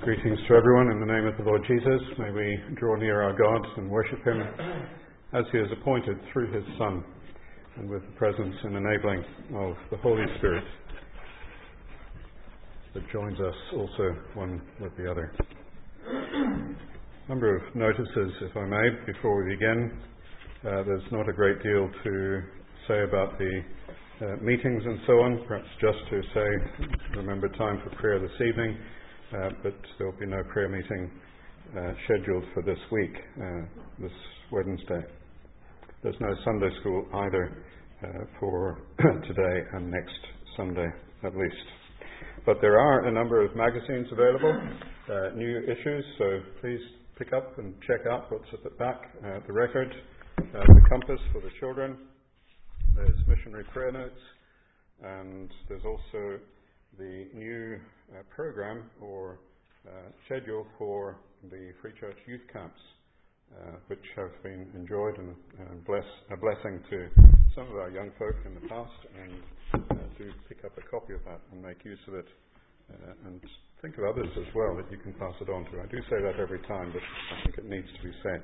Greetings to everyone in the name of the Lord Jesus. May we draw near our God and worship Him as He has appointed through His Son and with the presence and enabling of the Holy Spirit that joins us also one with the other. A number of notices, if I may, before we begin. There's not a great deal to say about the meetings and so on, perhaps just to say, remember time for prayer this evening. But there will be no prayer meeting scheduled for this week, this Wednesday. There's no Sunday school either for today and next Sunday at least. But there are a number of magazines available, new issues, so please pick up and check out what's at the back. The Record, the Compass for the children, there's missionary prayer notes, and there's also the new program or schedule for the Free Church youth camps, which have been enjoyed and a blessing to some of our young folk in the past, and do pick up a copy of that and make use of it, and think of others as well that you can pass it on to. I do say that every time, but I think it needs to be said.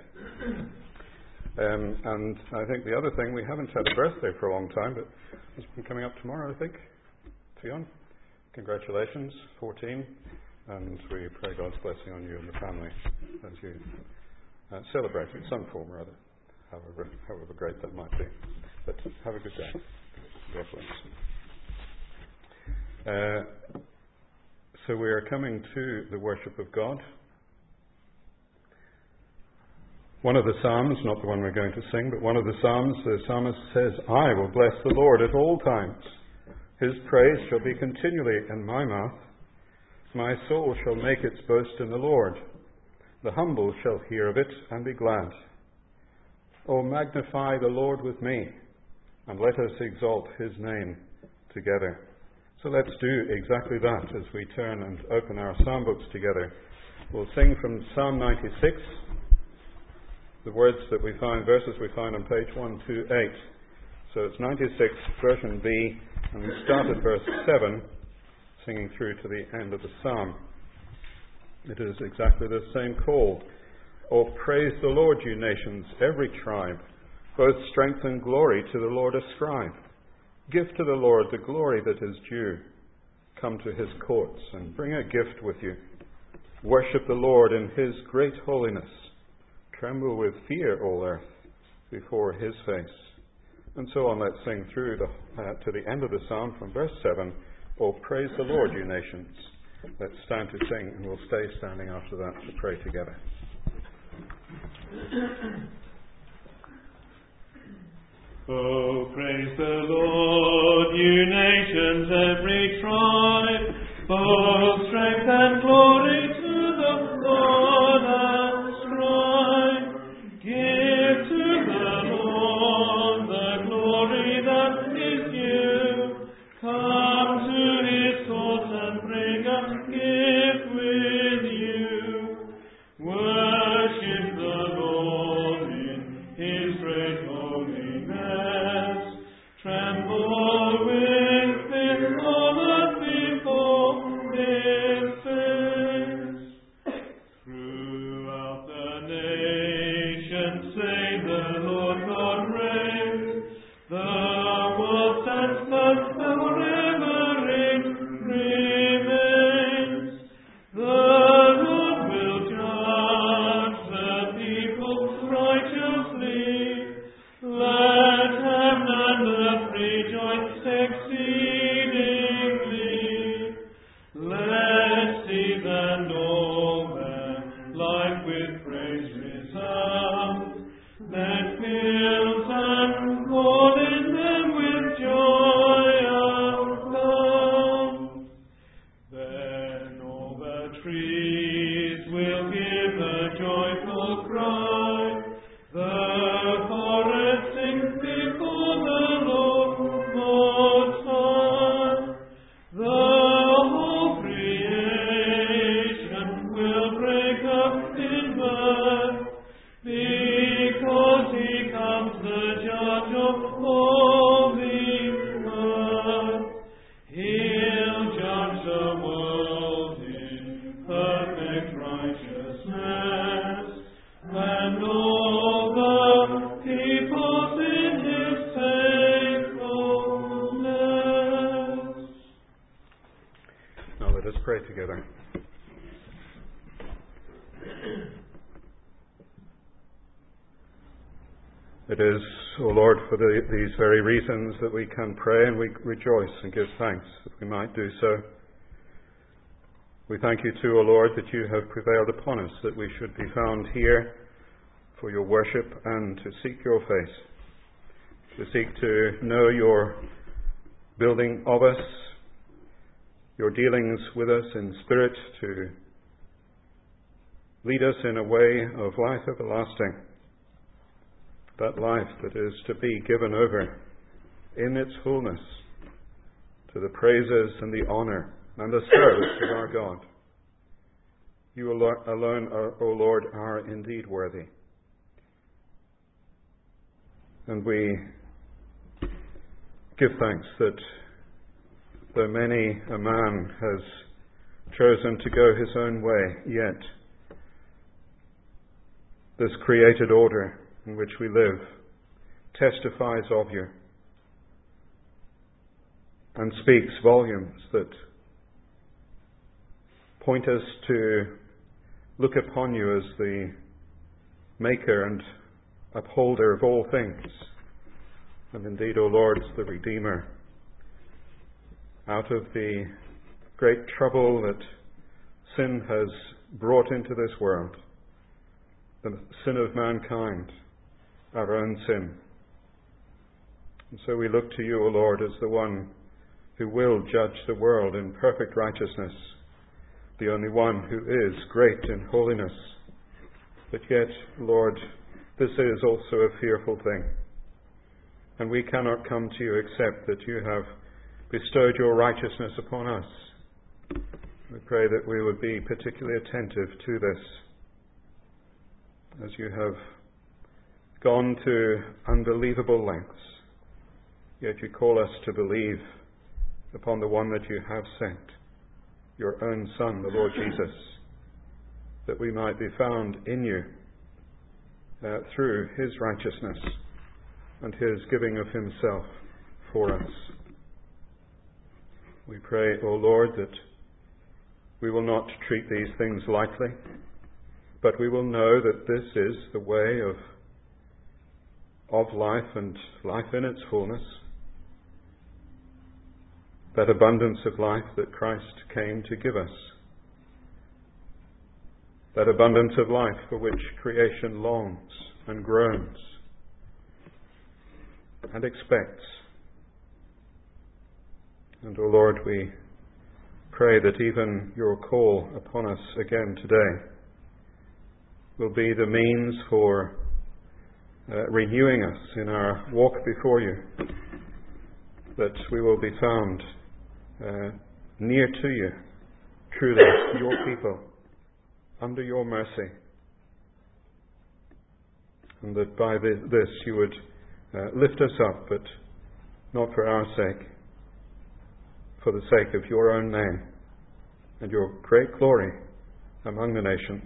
And I think the other thing, we haven't had a birthday for a long time, but it's been coming up tomorrow, I think. Fionn, congratulations, 14, and we pray God's blessing on you and the family as you celebrate in some form or other, however great that might be. But have a good day. God bless. So we are coming to the worship of God. One of the Psalms, not the one we're going to sing, but one of the Psalms, the psalmist says, "I will bless the Lord at all times. His praise shall be continually in my mouth. My soul shall make its boast in the Lord. The humble shall hear of it and be glad. O magnify the Lord with me, and let us exalt His name together." So let's do exactly that as we turn and open our psalm books together. We'll sing from Psalm 96, the words that we find, verses we find on page 128. So it's 96, version B, and we start at verse 7, singing through to the end of the psalm. It is exactly the same call. "O praise the Lord, you nations, every tribe. Both strength and glory to the Lord ascribe. Give to the Lord the glory that is due. Come to His courts and bring a gift with you. Worship the Lord in His great holiness. Tremble with fear, all earth, before His face." And so on, let's sing through to the end of the psalm from verse 7. "Oh, praise the Lord, you nations." Let's stand to sing, and we'll stay standing after that to pray together. Oh, praise the Lord, you nations, every tribe. Both strength and glory to the Lord ascribe. Give to the Lord the glory that is due. Come to His courts and bring a gift with you. Worship the Lord in His great holiness. Tremble with fear, all earth before His face. Throughout the nations say the Lord God reigns. The world stands fast forever it remains. The Lord will judge the people righteously. Let heaven and earth rejoice exceedingly. Let seas and all their life with praise resound. Let fields and corn in them with joy abound. Then all the trees will give a joyful cry. The forest sings before the Lord High. The whole creation will break up in mirth, because He comes the judge of all the earth. He'll judge the world in perfect us pray together. It is, O Lord, for these very reasons that we can pray and we rejoice and give thanks that we might do so. We thank you too, O Lord, that you have prevailed upon us, that we should be found here for your worship and to seek your face, to seek to know your building of us, your dealings with us in spirit, to lead us in a way of life everlasting, that life that is to be given over in its fullness to the praises and the honour and the service of our God. You alone, O Lord, are indeed worthy. And we give thanks that though many a man has chosen to go his own way, yet this created order in which we live testifies of you and speaks volumes that point us to look upon you as the maker and upholder of all things, and indeed, O Lord, the Redeemer. Out of the great trouble that sin has brought into this world, the sin of mankind, our own sin. And so we look to you, O Lord, as the one who will judge the world in perfect righteousness, the only one who is great in holiness. But yet, Lord, this is also a fearful thing. And we cannot come to you except that you have bestowed your righteousness upon us. We pray that we would be particularly attentive to this, as you have gone to unbelievable lengths, yet you call us to believe upon the one that you have sent, your own Son, the Lord Jesus, that we might be found in you through his righteousness and his giving of himself for us. We pray, O Lord, that we will not treat these things lightly, but we will know that this is the way of life and life in its fullness, that abundance of life that Christ came to give us, that abundance of life for which creation longs and groans and expects. And, O Lord, we pray that even your call upon us again today will be the means for renewing us in our walk before you, that we will be found near to you, truly your people, under your mercy, and that by this you would lift us up, but not for our sake, for the sake of your own name and your great glory among the nations.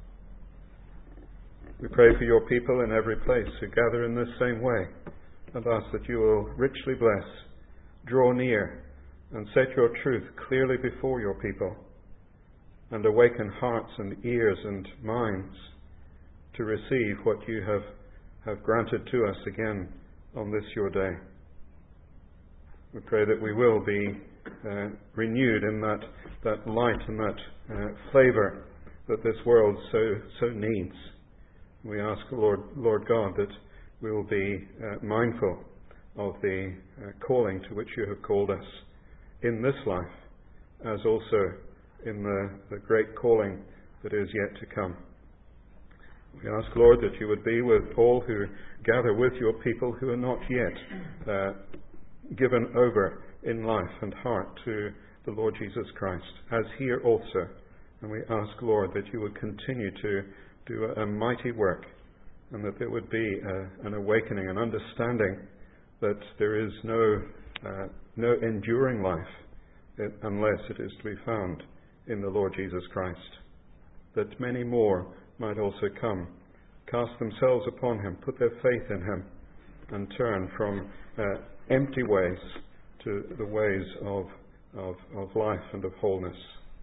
We pray for your people in every place who gather in this same way, and ask that you will richly bless, draw near, and set your truth clearly before your people, and awaken hearts and ears and minds to receive what you have granted to us again on this your day. We pray that we will be renewed in that light and that flavour that this world so needs. We ask, Lord God, that we will be mindful of the calling to which you have called us in this life, as also in the great calling that is yet to come. We ask, Lord, that you would be with all who gather with your people who are not yet given over in life and heart to the Lord Jesus Christ, as here also. And we ask, Lord, that you would continue to do a mighty work, and that there would be an awakening, an understanding that there is no enduring life unless it is to be found in the Lord Jesus Christ, that many more might also come, cast themselves upon him, put their faith in him, and turn from empty ways to the ways of life and of wholeness.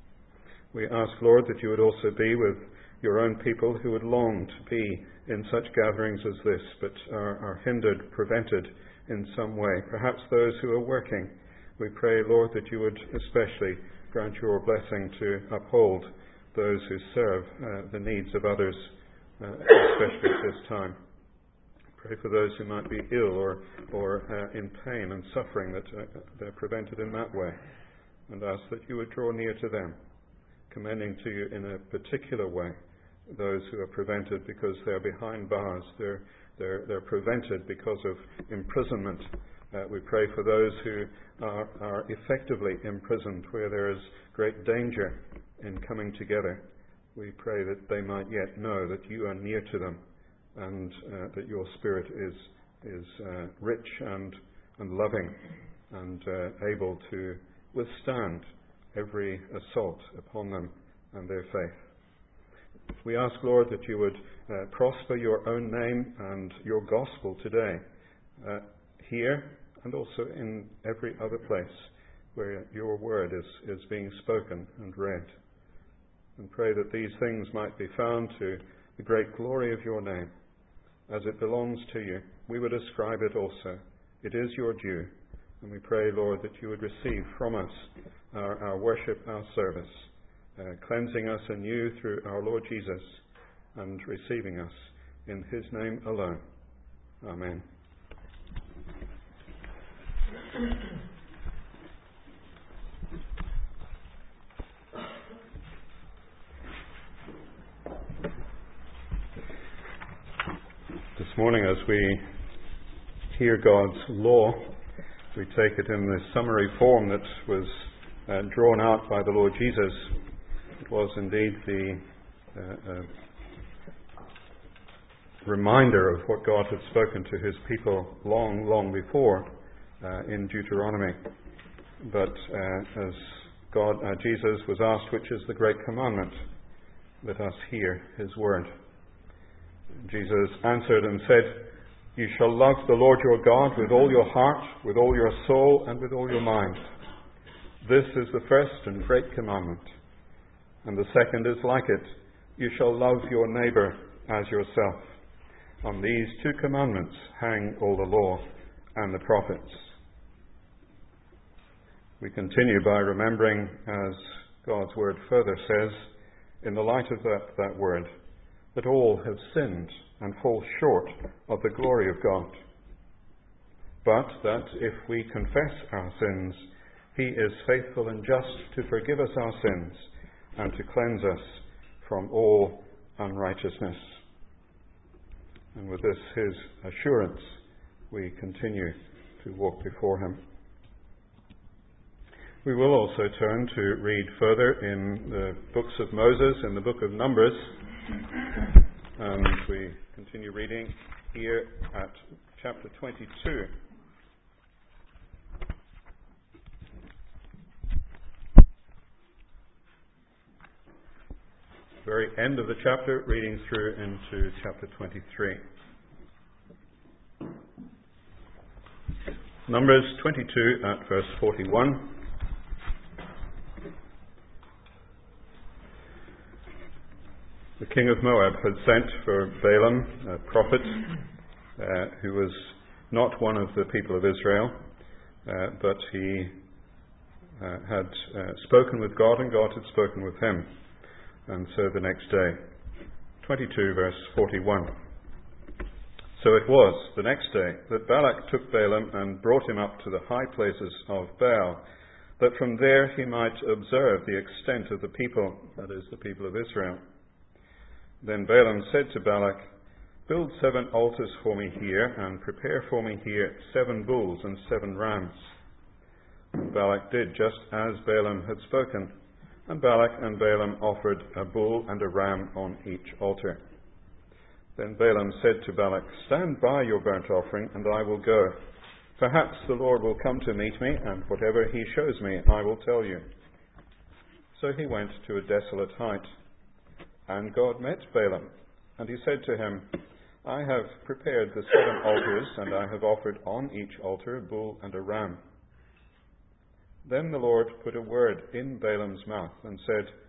We ask, Lord, that you would also be with your own people who would long to be in such gatherings as this, but are hindered, prevented in some way. Perhaps those who are working. We pray, Lord, that you would especially grant your blessing to uphold those who serve the needs of others, especially at this time. Pray for those who might be ill or in pain and suffering, that they're prevented in that way, and ask that you would draw near to them, commending to you in a particular way those who are prevented because they're behind bars. They're prevented because of imprisonment. We pray for those who are effectively imprisoned, where there is great danger in coming together. We pray that they might yet know that you are near to them, and that your Spirit is rich and loving and able to withstand every assault upon them and their faith. We ask, Lord, that you would prosper your own name and your gospel today, here and also in every other place where your word is being spoken and read. And pray that these things might be found to the great glory of your name, as it belongs to you. We would ascribe it also. It is your due. And we pray, Lord, that you would receive from us our worship, our service, cleansing us anew through our Lord Jesus and receiving us in his name alone. Amen. This morning, as we hear God's law, we take it in the summary form that was drawn out by the Lord Jesus. It was indeed the reminder of what God had spoken to his people long before in Deuteronomy. But as Jesus was asked, which is the great commandment, let us hear his word. Jesus answered and said, "You shall love the Lord your God with all your heart, with all your soul, and with all your mind. This is the first and great commandment. And the second is like it. You shall love your neighbor as yourself. On these two commandments hang all the law and the prophets." We continue by remembering, as God's word further says, in the light of that word, that all have sinned and fall short of the glory of God. But that if we confess our sins, he is faithful and just to forgive us our sins and to cleanse us from all unrighteousness. And with this, his assurance, we continue to walk before him. We will also turn to read further in the books of Moses, in the book of Numbers. And we continue reading here at chapter 22. Very end of the chapter, reading through into chapter 23. Numbers 22 at verse 41. The king of Moab had sent for Balaam, a prophet, who was not one of the people of Israel, but he had spoken with God, and God had spoken with him. And so the next day, 22 verse 41. So it was the next day that Balak took Balaam and brought him up to the high places of Baal, that from there he might observe the extent of the people, that is, the people of Israel. Then Balaam said to Balak, "Build 7 altars for me here, and prepare for me here 7 bulls and 7 rams." And Balak did just as Balaam had spoken, and Balak and Balaam offered a bull and a ram on each altar. Then Balaam said to Balak, "Stand by your burnt offering, and I will go. Perhaps the Lord will come to meet me, and whatever he shows me, I will tell you." So he went to a desolate height. And God met Balaam, and he said to him, "I have prepared the 7 altars, and I have offered on each altar a bull and a ram." Then the Lord put a word in Balaam's mouth and said,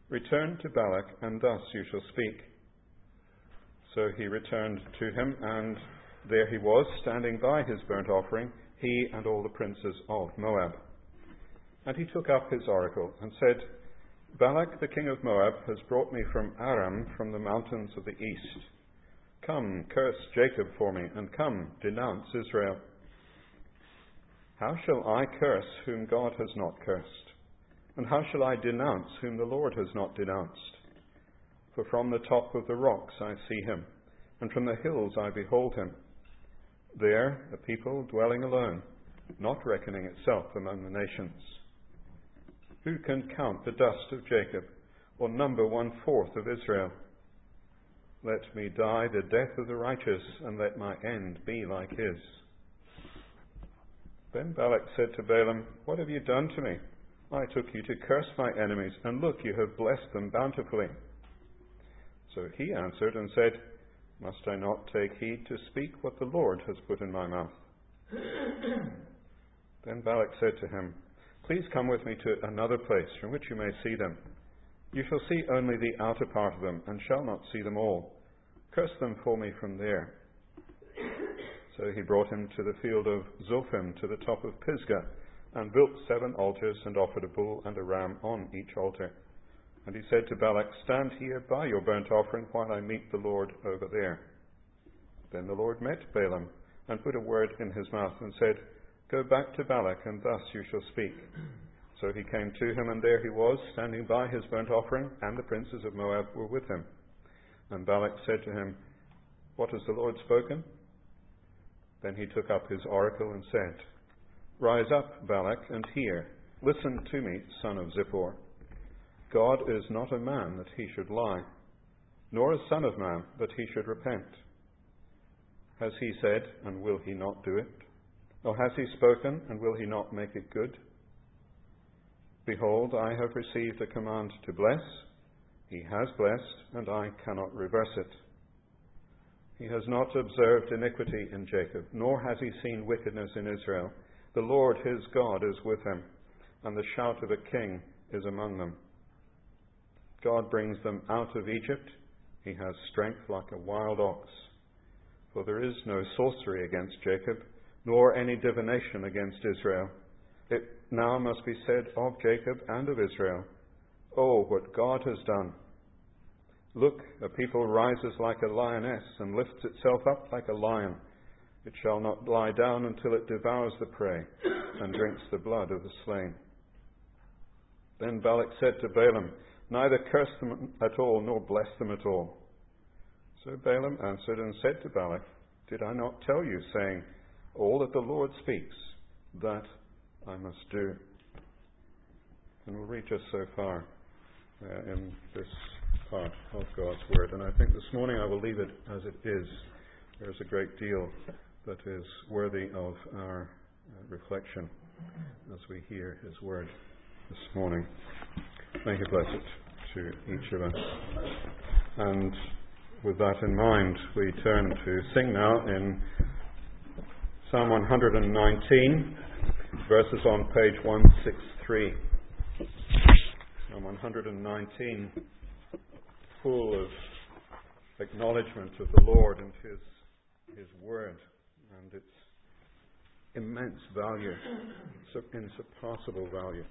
Return to Balak, and thus you shall speak. So he returned to him, and there he was, standing by his burnt offering, he and all the princes of Moab. And he took up his oracle, and said, Balak the king of Moab has brought me from Aram, from the mountains of the east. Come, curse Jacob for me, and come, denounce Israel. How shall I curse whom God has not cursed? And how shall I denounce whom the Lord has not denounced? For from the top of the rocks I see him, and from the hills I behold him. There a people dwelling alone, not reckoning itself among the nations. Who can count the dust of Jacob, or number 1/4 of Israel? Let me die the death of the righteous, and let my end be like his. Then Balak said to Balaam, What have you done to me? I took you to curse my enemies, and look, you have blessed them bountifully. So he answered and said, Must I not take heed to speak what the Lord has put in my mouth? Then Balak said to him, Please come with me to another place from which you may see them. You shall see only the outer part of them, and shall not see them all. Curse them for me from there. So he brought him to the field of Zophim, to the top of Pisgah, and built 7 altars, and offered a bull and a ram on each altar. And he said to Balak, Stand here by your burnt offering while I meet the Lord over there. Then the Lord met Balaam, and put a word in his mouth, and said, Go back to Balak, and thus you shall speak. So he came to him, and there he was, standing by his burnt offering, and the princes of Moab were with him. And Balak said to him, What has the Lord spoken? Then he took up his oracle and said, Rise up, Balak, and hear. Listen to me, son of Zippor. God is not a man that he should lie, nor a son of man that he should repent. Has he said, and will he not do it? Or has he spoken, and will he not make it good? Behold, I have received a command to bless. He has blessed, and I cannot reverse it. He has not observed iniquity in Jacob, nor has he seen wickedness in Israel. The Lord his God is with him, and the shout of a king is among them. God brings them out of Egypt. He has strength like a wild ox. For there is no sorcery against Jacob, nor any divination against Israel. It now must be said of Jacob and of Israel, Oh, what God has done! Look, a people rises like a lioness and lifts itself up like a lion. It shall not lie down until it devours the prey and drinks the blood of the slain. Then Balak said to Balaam, Neither curse them at all, nor bless them at all. So Balaam answered and said to Balak, Did I not tell you, saying, All that the Lord speaks, that I must do? And we'll read just so far in this part of God's Word. And I think this morning I will leave it as it is. There's a great deal that is worthy of our reflection as we hear His Word this morning. May He bless it to each of us. And with that in mind, we turn to sing now in Psalm 119, verses on page 163. Psalm 119, full of acknowledgement of the Lord and His Word and its immense value, insurpassable value.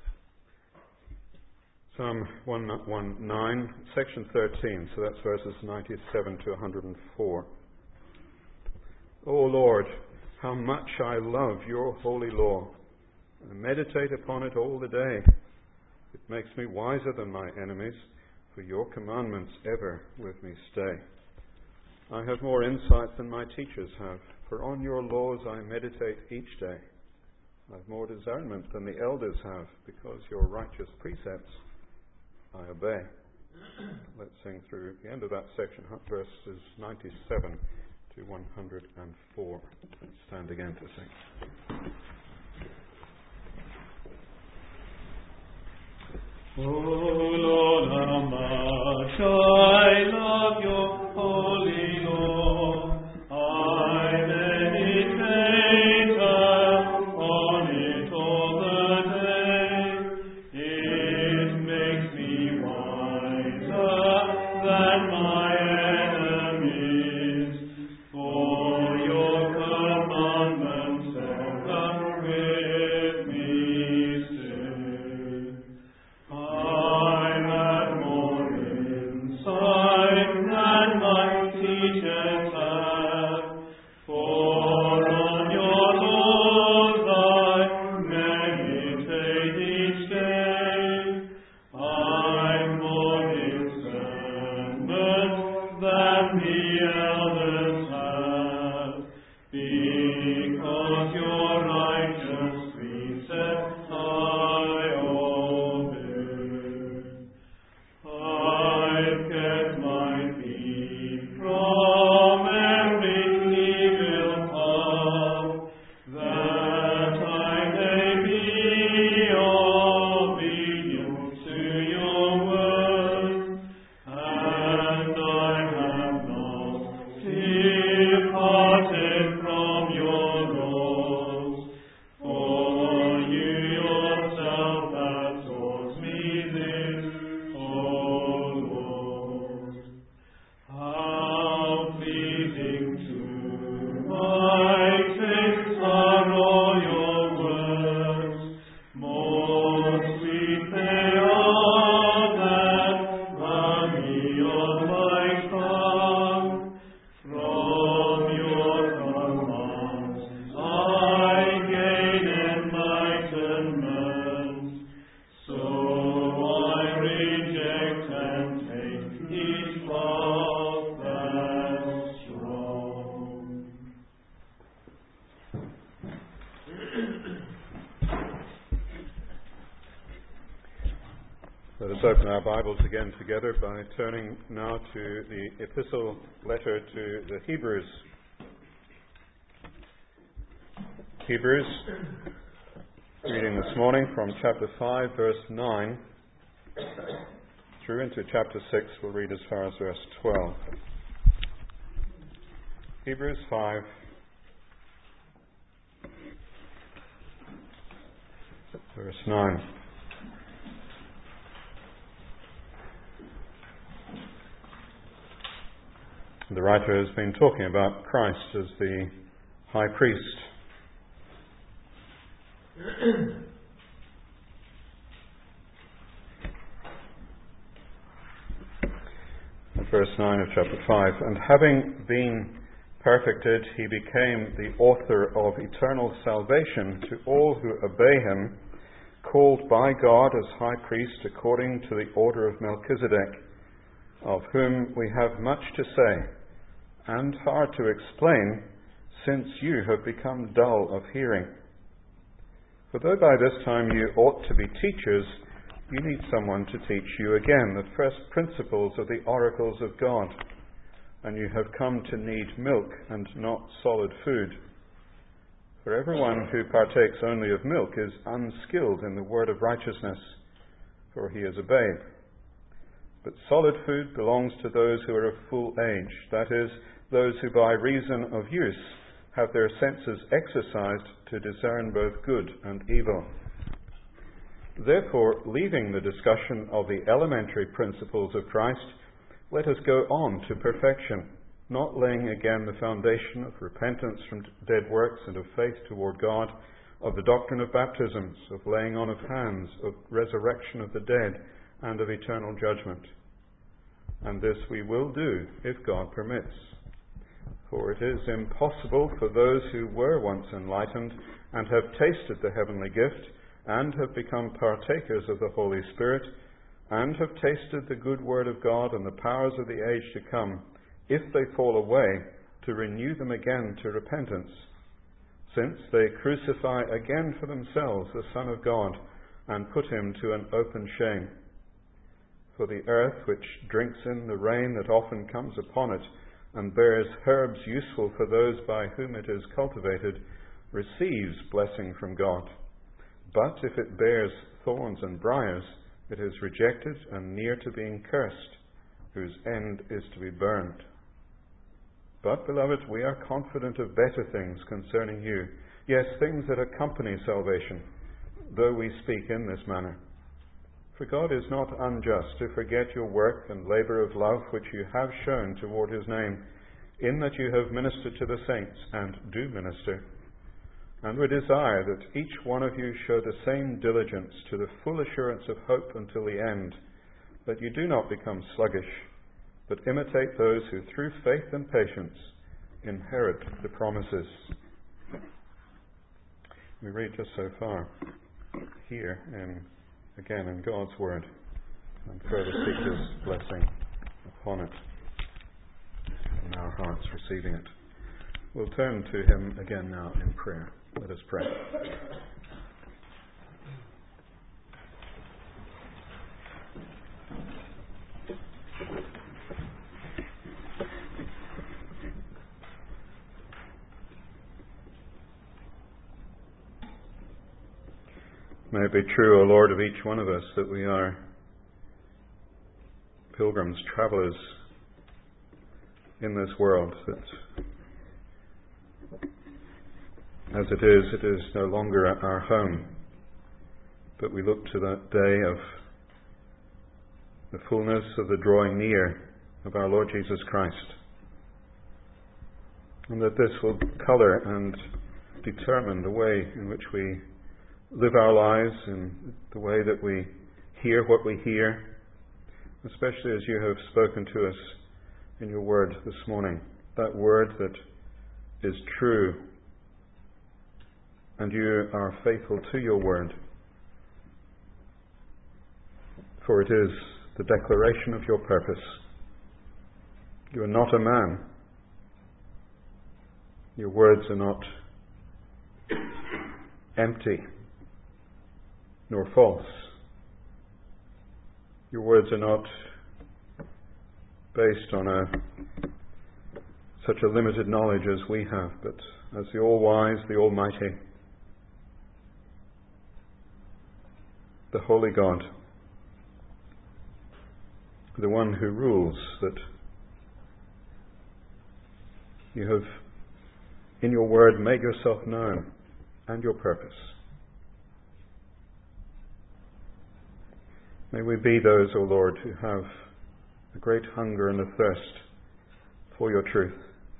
Psalm 119, section 13, so that's verses 97 to 104. O Lord, how much I love your holy law. I meditate upon it all the day. It makes me wiser than my enemies, for your commandments ever with me stay. I have more insight than my teachers have, for on your laws I meditate each day. I have more discernment than the elders have, because your righteous precepts I obey. Let's sing through the end of that section, verses 97 to 104. Let's stand again to sing. O Lord, how much I love your holy law. I meditate on it all the day. It makes me wise open our Bibles again together by turning now to the epistle letter to the Hebrews. Hebrews, reading this morning from chapter 5, verse 9, through into chapter 6, we'll read as far as verse 12. Hebrews 5, verse 9. The writer has been talking about Christ as the high priest. Verse 9 of chapter 5. And having been perfected, he became the author of eternal salvation to all who obey him, called by God as high priest according to the order of Melchizedek, of whom we have much to say, and hard to explain, since you have become dull of hearing. For though by this time you ought to be teachers, you need someone to teach you again the first principles of the oracles of God, and you have come to need milk and not solid food. For everyone who partakes only of milk is unskilled in the word of righteousness, for he is a babe. But solid food belongs to those who are of full age, that is, those who by reason of use have their senses exercised to discern both good and evil. Therefore, leaving the discussion of the elementary principles of Christ, let us go on to perfection, not laying again the foundation of repentance from dead works and of faith toward God, of the doctrine of baptisms, of laying on of hands, of resurrection of the dead, and of eternal judgment. And this we will do if God permits. For it is impossible for those who were once enlightened and have tasted the heavenly gift and have become partakers of the Holy Spirit and have tasted the good word of God and the powers of the age to come, if they fall away, to renew them again to repentance, since they crucify again for themselves the Son of God and put him to an open shame. For the earth, which drinks in the rain that often comes upon it, and bears herbs useful for those by whom it is cultivated, receives blessing from God. But if it bears thorns and briars, it is rejected and near to being cursed, whose end is to be burned. But, beloved, we are confident of better things concerning you, yes, things that accompany salvation, though we speak in this manner. For God is not unjust to forget your work and labour of love which you have shown toward his name, in that you have ministered to the saints and do minister. And we desire that each one of you show the same diligence to the full assurance of hope until the end, that you do not become sluggish, but imitate those who through faith and patience inherit the promises. We read just so far here again in God's Word, and further seek his blessing upon it, and our hearts receiving it. We'll turn to him again now in prayer. Let us pray. May it be true, O Lord, of each one of us that we are pilgrims, travellers in this world, that as it is no longer our home, but we look to that day of the fullness of the drawing near of our Lord Jesus Christ, and that this will colour and determine the way in which we live our lives, in the way that we hear what we hear, especially as you have spoken to us in your word this morning, that word that is true, and you are faithful to your word. For it is the declaration of your purpose. You are not a man. Your words are not empty nor false. Your words are not based on such a limited knowledge as we have, but as the all-wise, the almighty, the holy God, the one who rules, that you have in your word made yourself known and your purpose. May we be those, O Lord, who have a great hunger and a thirst for your truth.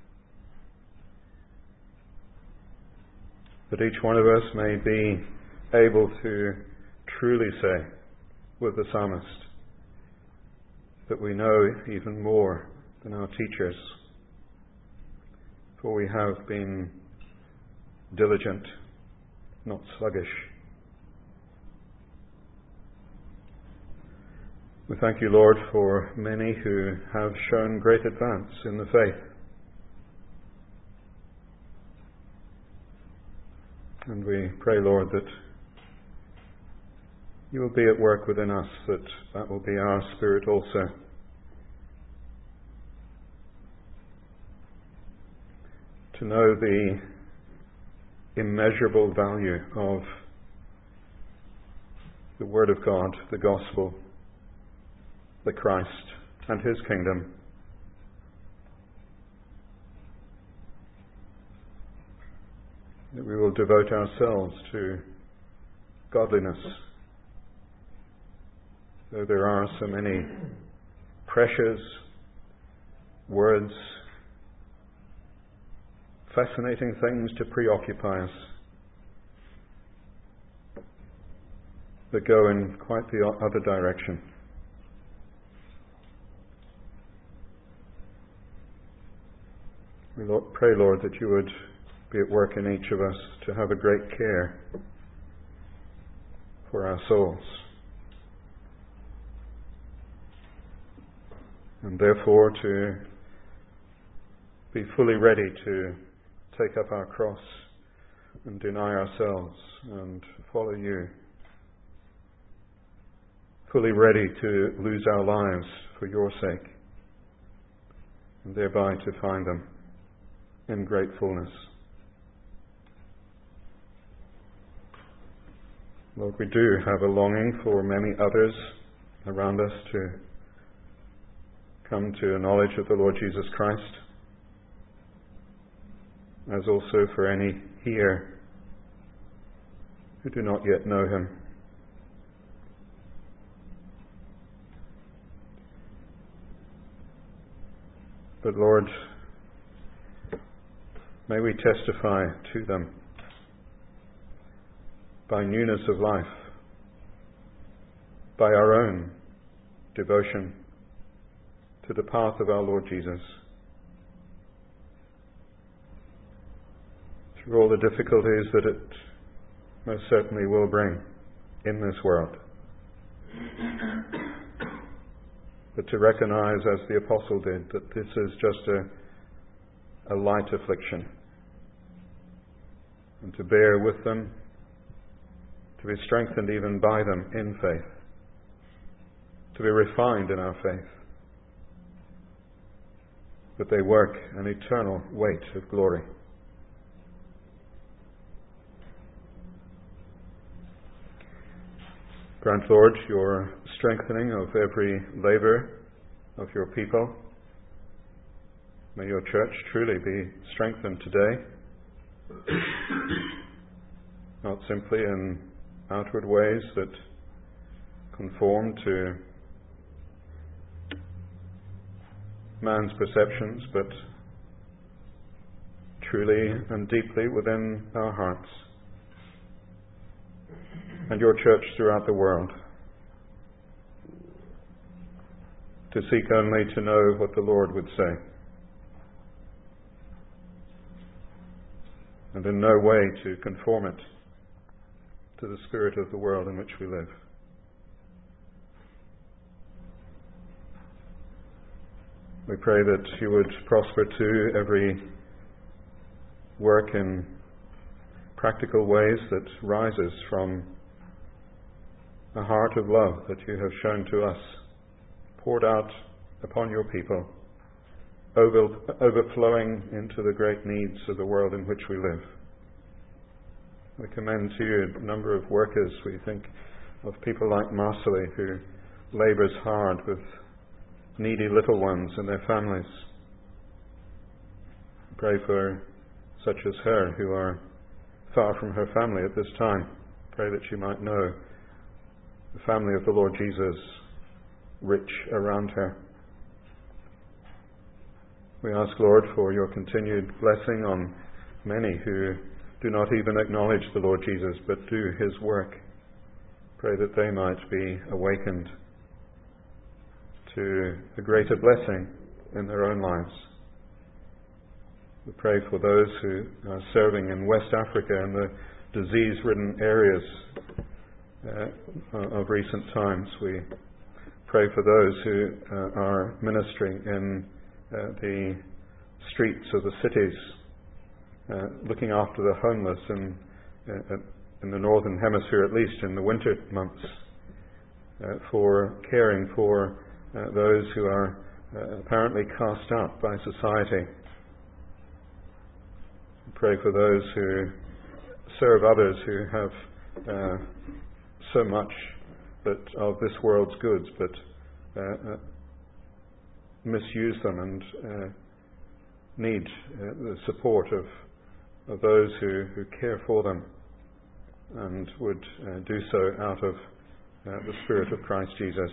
That each one of us may be able to truly say with the psalmist that we know even more than our teachers, for we have been diligent, not sluggish. We thank you, Lord, for many who have shown great advance in the faith. And we pray, Lord, that you will be at work within us, that will be our spirit also. To know the immeasurable value of the Word of God, the Gospel, the Christ, and His kingdom. That we will devote ourselves to godliness. Though there are so many precious words, fascinating things to preoccupy us, that go in quite the other direction. We pray, Lord, that you would be at work in each of us to have a great care for our souls. And therefore to be fully ready to take up our cross and deny ourselves and follow you. Fully ready to lose our lives for your sake, and thereby to find them in great fullness. Lord, we do have a longing for many others around us to come to a knowledge of the Lord Jesus Christ, as also for any here who do not yet know Him. But Lord, may we testify to them by newness of life, by our own devotion to the path of our Lord Jesus, through all the difficulties that it most certainly will bring in this world. But to recognize, as the Apostle did, that this is just a light affliction, and to bear with them, to be strengthened even by them in faith, to be refined in our faith, that they work an eternal weight of glory. Grant, Lord, your strengthening of every labour of your people. May your church truly be strengthened today, not simply in outward ways that conform to man's perceptions, but truly and deeply within our hearts, and your church throughout the world, to seek only to know what the Lord would say, and in no way to conform it to the spirit of the world in which we live. We pray that you would prosper too every work in practical ways that rises from a heart of love that you have shown to us poured out upon your people, overflowing into the great needs of the world in which we live. We commend to you a number of workers. We think of people like Marcelly, who labours hard with needy little ones and their families. Pray for such as her who are far from her family at this time. Pray that she might know the family of the Lord Jesus rich around her. We ask, Lord, for your continued blessing on many who do not even acknowledge the Lord Jesus but do his work. Pray that they might be awakened to a greater blessing in their own lives. We pray for those who are serving in West Africa and the disease-ridden areas of recent times. We pray for those who are ministering in the streets of the cities, looking after the homeless in the northern hemisphere, at least in the winter months, for caring for those who are apparently cast out by society. Pray for those who serve others who have so much of this world's goods, but misuse them and need the support of those who care for them and would do so out of the Spirit of Christ Jesus.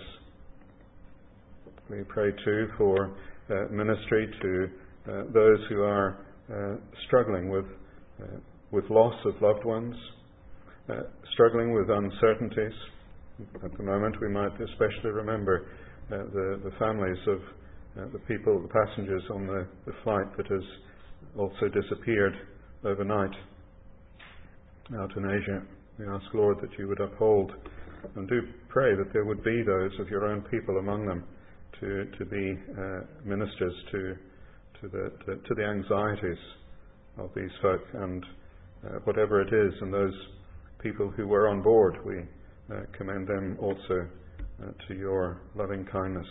We pray too for ministry to those who are struggling with loss of loved ones, struggling with uncertainties. At the moment we might especially remember the families of the people, the passengers on the flight that has also disappeared overnight out in Asia. We ask, Lord, that you would uphold and do pray that there would be those of your own people among them to be ministers to the anxieties of these folk, and whatever it is, and those people who were on board, we commend them also to your loving kindness.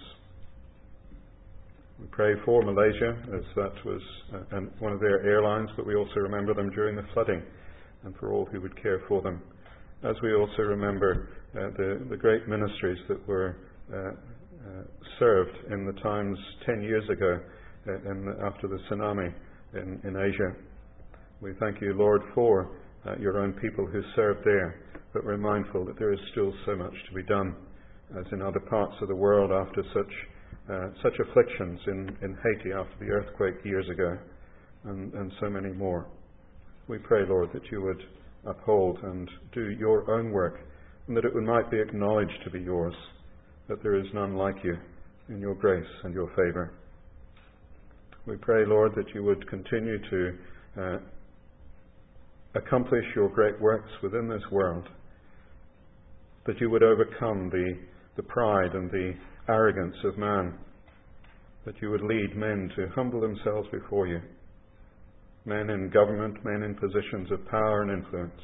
We pray for Malaysia, as that was one of their airlines, but we also remember them during the flooding, and for all who would care for them. As we also remember the great ministries that were served in the times 10 years ago after the tsunami in Asia. We thank you, Lord, for your own people who served there, but we're mindful that there is still so much to be done, as in other parts of the world after such afflictions in Haiti after the earthquake years ago, and so many more. We pray, Lord, that you would uphold and do your own work, and that it might be acknowledged to be yours, that there is none like you in your grace and your favour. We pray, Lord, that you would continue to accomplish your great works within this world, that you would overcome the pride and the arrogance of man, that you would lead men to humble themselves before you, men in government, men in positions of power and influence,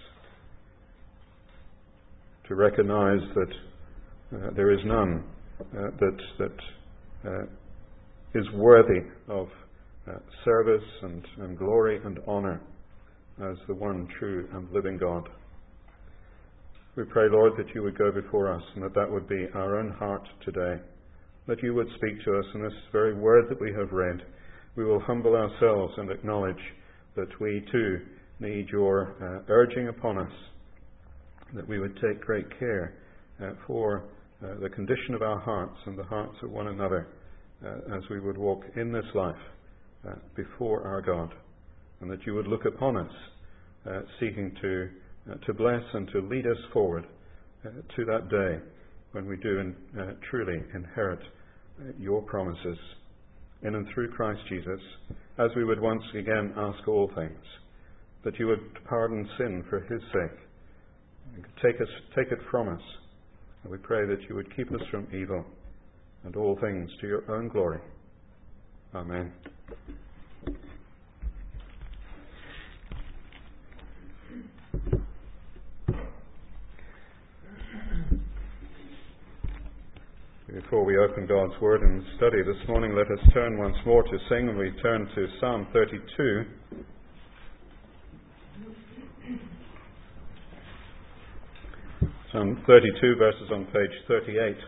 to recognize that there is none that is worthy of service and glory and honour as the one true and living God. We pray, Lord, that you would go before us, and that would be our own heart today, that you would speak to us in this very word that we have read. We will humble ourselves and acknowledge that we too need your urging upon us, that we would take great care for the condition of our hearts and the hearts of one another as we would walk in this life before our God, and that you would look upon us seeking to bless and to lead us forward to that day when we do truly inherit your promises in and through Christ Jesus, as we would once again ask all things, that you would pardon sin for his sake, take it from us, and we pray that you would keep us from evil and all things to your own glory. Amen. Before we open God's Word and study this morning, let us turn once more to sing, and we turn to Psalm 32. Psalm 32, verses on page 38.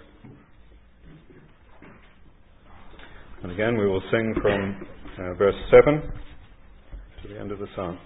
And again, we will sing from verse 7 to the end of the psalm.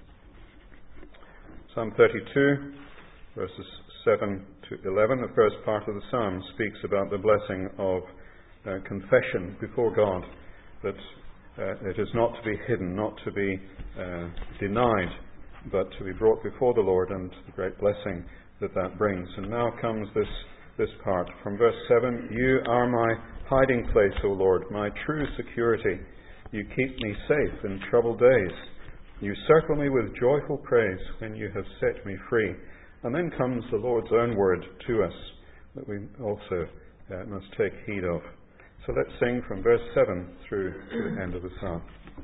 Psalm 32, verses 7 to 11, the first part of the psalm speaks about the blessing of confession before God, that it is not to be hidden, not to be denied, but to be brought before the Lord, and the great blessing that brings. And now comes this part from verse 7. You are my hiding place, O Lord, my true security. You keep me safe in troubled days. You circle me with joyful praise when you have set me free. And then comes the Lord's own word to us that we also must take heed of. So let's sing from verse 7 through to the end of the psalm.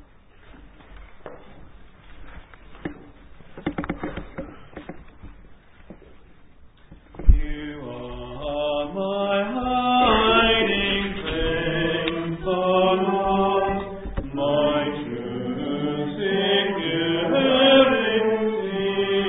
You are my hiding place, O Lord, my true security.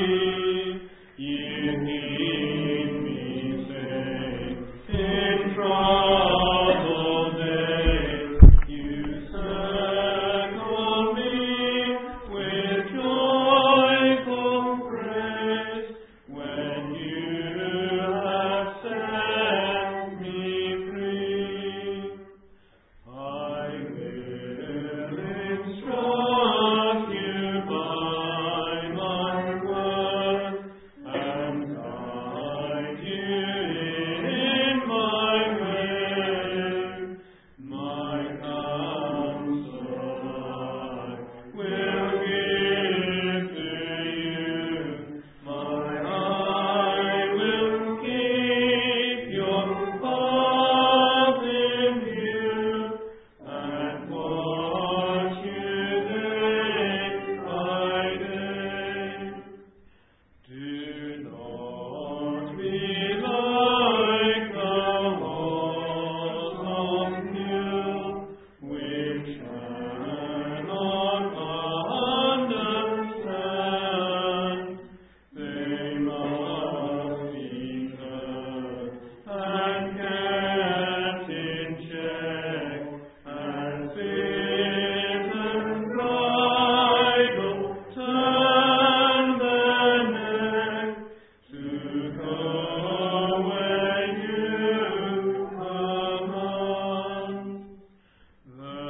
You keep me safe in troubled days. You circle me with joyful praise when you have set me free. I will instruct you by my word and guide you in my way. My counsel I will give to you. My eye will keep your path in view and watch you day by day. Do not be like the walls of Nil, which cannot understand. They must be curbed and kept in check, as bit and bridle turn their neck to go where you command. The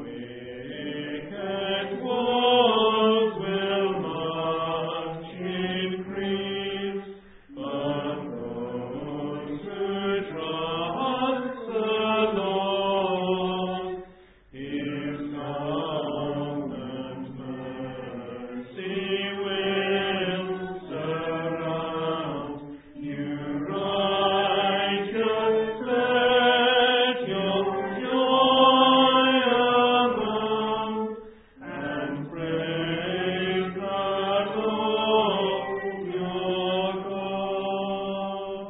wicked wolves will much increase, but those who trust the Lord, His covenant mercy will surround you. Righteous, let your joy abound, and praise the Lord your God.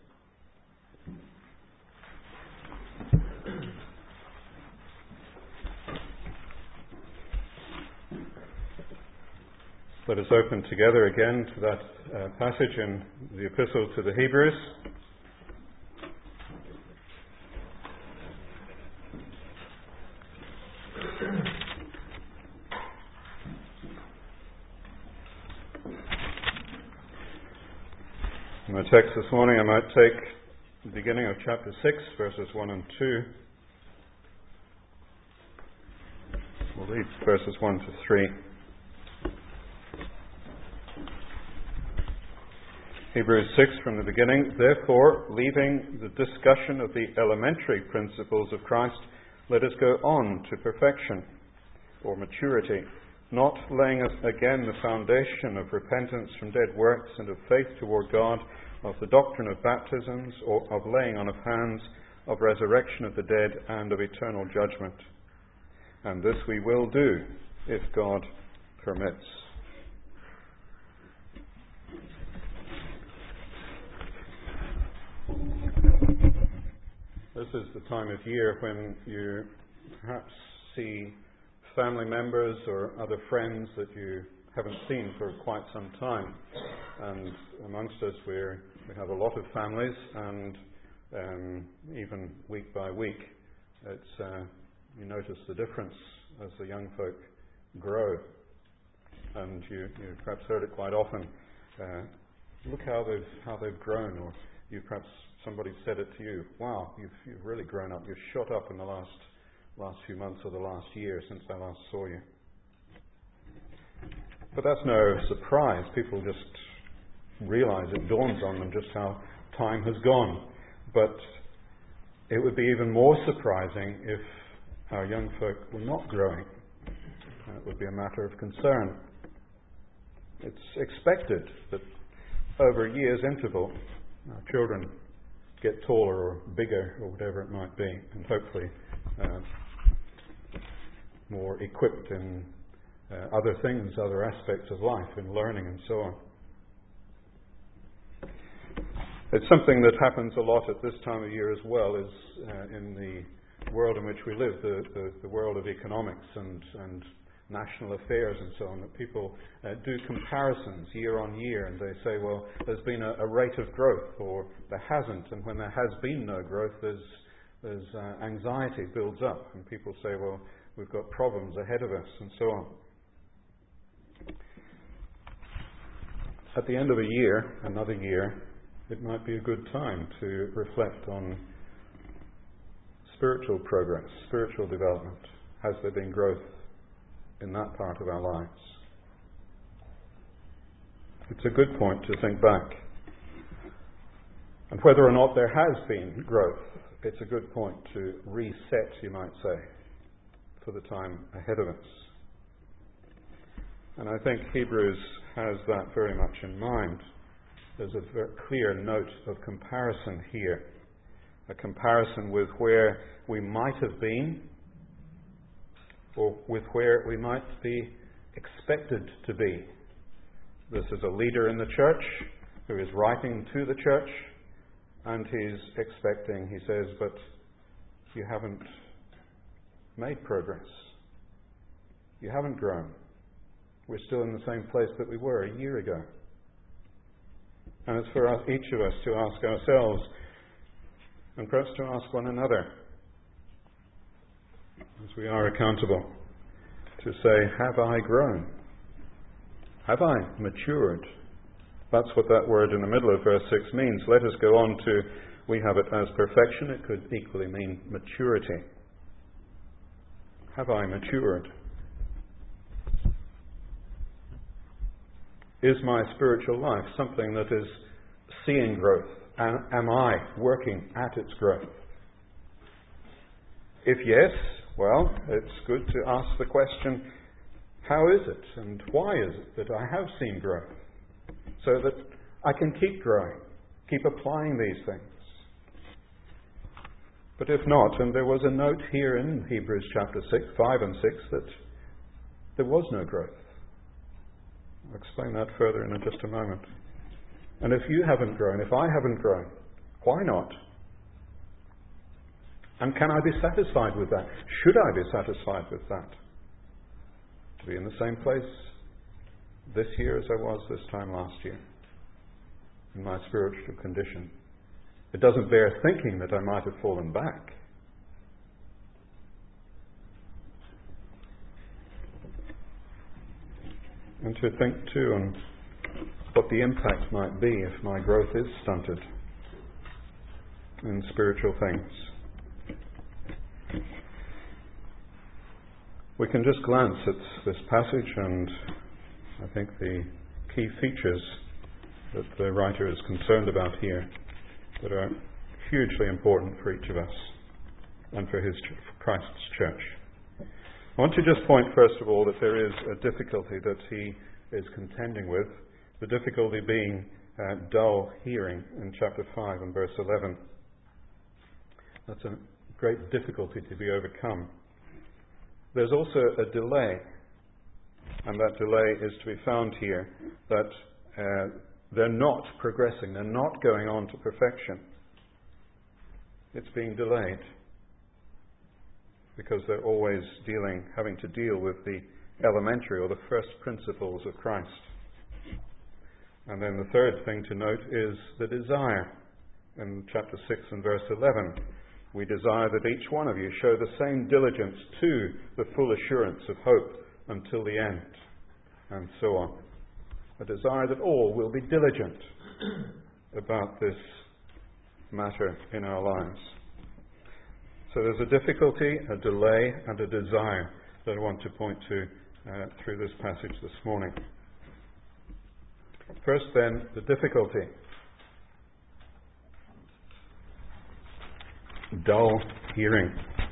Let us open together again to that passage in the Epistle to the Hebrews. In my text this morning, I might take the beginning of chapter 6, verses 1 and 2. We'll read verses 1 to 3. Hebrews 6 from the beginning. Therefore, leaving the discussion of the elementary principles of Christ, let us go on to perfection, or maturity, not laying again the foundation of repentance from dead works and of faith toward God, of the doctrine of baptisms, or of laying on of hands, of resurrection of the dead, and of eternal judgment. And this we will do, if God permits. This is the time of year when you perhaps see family members or other friends that you haven't seen for quite some time. And amongst us we have a lot of families, and even week by week you notice the difference as the young folk grow. And you perhaps heard it quite often. Look how they've grown, or you perhaps somebody said it to you. Wow, you've really grown up. You've shot up in the last few months or the last year since I last saw you. But that's no surprise. People just realize, it dawns on them just how time has gone. But it would be even more surprising if our young folk were not growing. That would be a matter of concern. It's expected that over a year's interval, our children get taller or bigger or whatever it might be, and hopefully more equipped in other things, other aspects of life, in learning and so on. It's something that happens a lot at this time of year as well, is in the world in which we live, the world of economics and national affairs and so on, that people do comparisons year on year, and they say, well, there's been a rate of growth, or there hasn't, and when there has been no growth, there's anxiety builds up, and people say, well, we've got problems ahead of us, and so on. At the end of a year, another year, it might be a good time to reflect on spiritual progress, spiritual development. Has there been growth in that part of our lives? It's a good point to think back. And whether or not there has been growth, it's a good point to reset, you might say, for the time ahead of us. And I think Hebrews has that very much in mind. There's a very clear note of comparison here, a comparison with where we might have been, or with where we might be expected to be. This is a leader in the church who is writing to the church, and he's expecting, he says, but you haven't made progress. You haven't grown. We're still in the same place that we were a year ago. And it's for each of us to ask ourselves, and perhaps to ask one another, as we are accountable, to say, have I grown? Have I matured? That's what that word in the middle of verse 6 means. Let us go on to, we have it as perfection. It could equally mean maturity. Have I matured? Is my spiritual life something that is seeing growth? Am I working at its growth? If yes, well, it's good to ask the question, how is it and why is it that I have seen growth? So that I can keep growing, keep applying these things. But if not, and there was a note here in Hebrews chapter 5 and 6 that there was no growth. I'll explain that further in just a moment. And if you haven't grown, if I haven't grown, why not? And can I be satisfied with that? Should I be satisfied with that? To be in the same place this year as I was this time last year, in my spiritual condition. It doesn't bear thinking that I might have fallen back. And to think too on what the impact might be if my growth is stunted in spiritual things. We can just glance at this passage, and I think the key features that the writer is concerned about here that are hugely important for each of us and for Christ's church. I want to just point first of all that there is a difficulty that he is contending with, the difficulty being dull hearing in chapter 5 and verse 11. That's a great difficulty to be overcome. There's also a delay, and that delay is to be found here, that they're not progressing, they're not going on to perfection. It's being delayed because they're always having to deal with the elementary or the first principles of Christ. And then the third thing to note is the desire. In chapter 6 and verse 11, we desire that each one of you show the same diligence to the full assurance of hope until the end, and so on. A desire that all will be diligent about this matter in our lives. So there's a difficulty, a delay, and a desire that I want to point to through this passage this morning. First then, the difficulty. Dull hearing.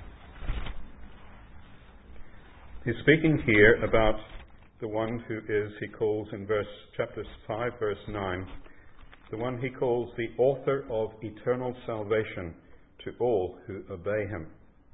He's speaking here about the one who is, he calls in chapter 5, verse 9, the one he calls the author of eternal salvation to all who obey him.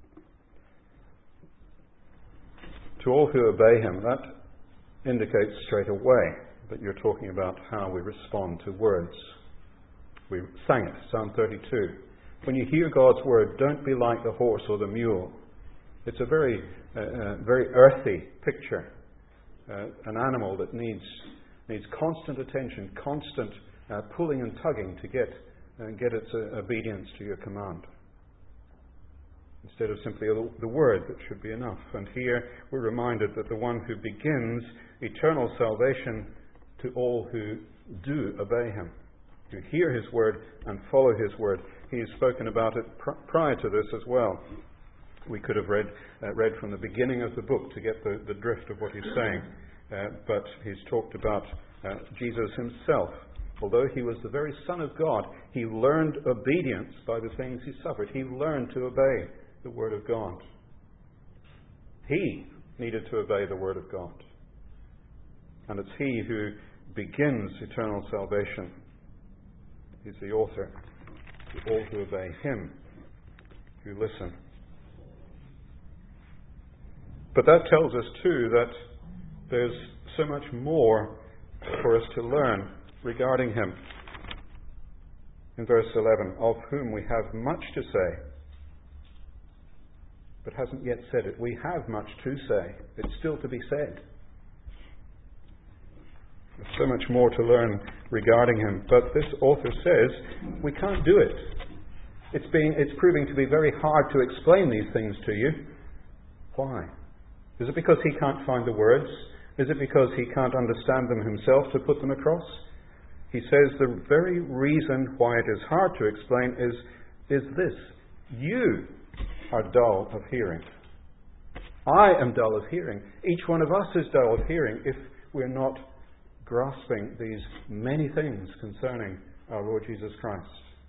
To all who obey him, that indicates straight away that you're talking about how we respond to words. We sang it, Psalm 32. When you hear God's word, don't be like the horse or the mule. It's a very earthy picture. An animal that needs constant attention, constant pulling and tugging to get its obedience to your command. Instead of simply the word that should be enough. And here we're reminded that the one who begins eternal salvation to all who do obey him, who hear his word and follow his word. He's spoken about it prior to this as well. We could have read from the beginning of the book to get the drift of what he's saying. But he's talked about Jesus himself. Although he was the very Son of God, he learned obedience by the things he suffered. He learned to obey the Word of God. He needed to obey the Word of God. And it's he who begins eternal salvation. He's the author to all who obey him, who listen. But that tells us too that there's so much more for us to learn regarding him. In verse 11, of whom we have much to say, but hasn't yet said it. We have much to say. It's still to be said. There's so much more to learn regarding him. But this author says we can't do it. It's proving to be very hard to explain these things to you. Why? Is it because he can't find the words? Is it because he can't understand them himself to put them across? He says the very reason why it is hard to explain is this. You are dull of hearing. I am dull of hearing. Each one of us is dull of hearing if we're not grasping these many things concerning our Lord Jesus Christ.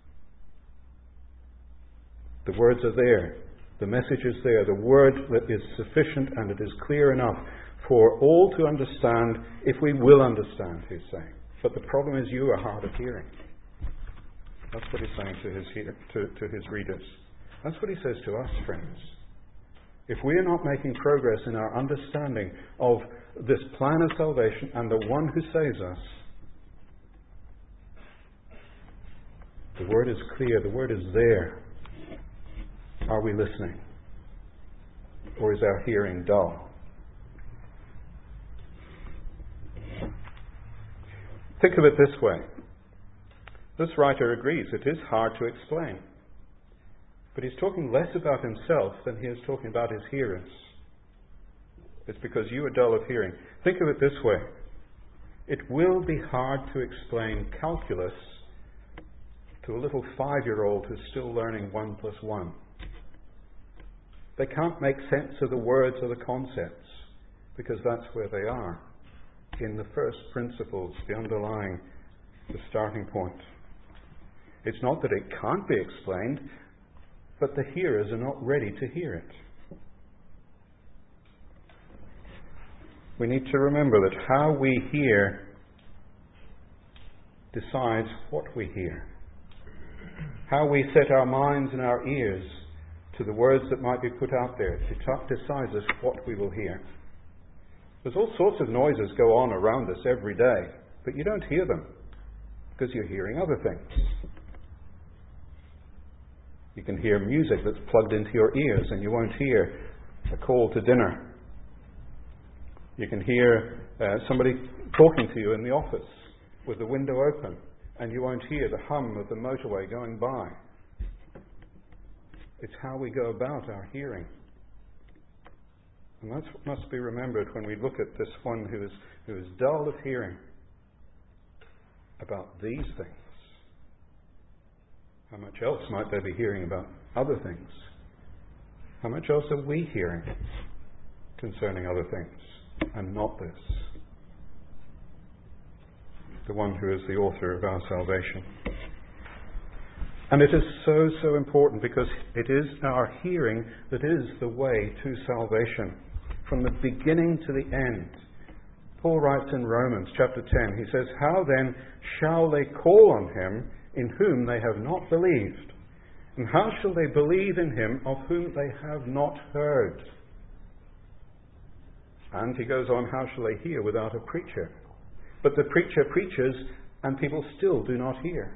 The words are there. The message is there. The word that is sufficient and it is clear enough for all to understand if we will understand, he's saying. But the problem is you are hard of hearing. That's what he's saying to his readers. That's what he says to us, friends. If we are not making progress in our understanding of this plan of salvation and the one who saves us, the word is clear, the word is there. Are we listening? Or is our hearing dull? Think of it this way. This writer agrees it is hard to explain. But he's talking less about himself than he is talking about his hearers. It's because you are dull of hearing. Think of it this way. It will be hard to explain calculus to a little 5-year-old who's still learning 1 + 1. They can't make sense of the words or the concepts because that's where they are. In the first principles, the underlying, the starting point. It's not that it can't be explained, but the hearers are not ready to hear it. We need to remember that how we hear decides what we hear. How we set our minds and our ears to the words that might be put out there decides us what we will hear. There's all sorts of noises go on around us every day, but you don't hear them because you're hearing other things. You can hear music that's plugged into your ears and you won't hear a call to dinner. You can hear somebody talking to you in the office with the window open and you won't hear the hum of the motorway going by. It's how we go about our hearing. And that must be remembered when we look at this one who is dull of hearing about these things. How much else might they be hearing about other things? How much else are we hearing concerning other things and not this? The one who is the author of our salvation. And it is so, so important because it is our hearing that is the way to salvation. From the beginning to the end. Paul writes in Romans chapter 10, he says, "How then shall they call on him in whom they have not believed? And how shall they believe in him of whom they have not heard?" And he goes on, "How shall they hear without a preacher? But the preacher preaches, and people still do not hear,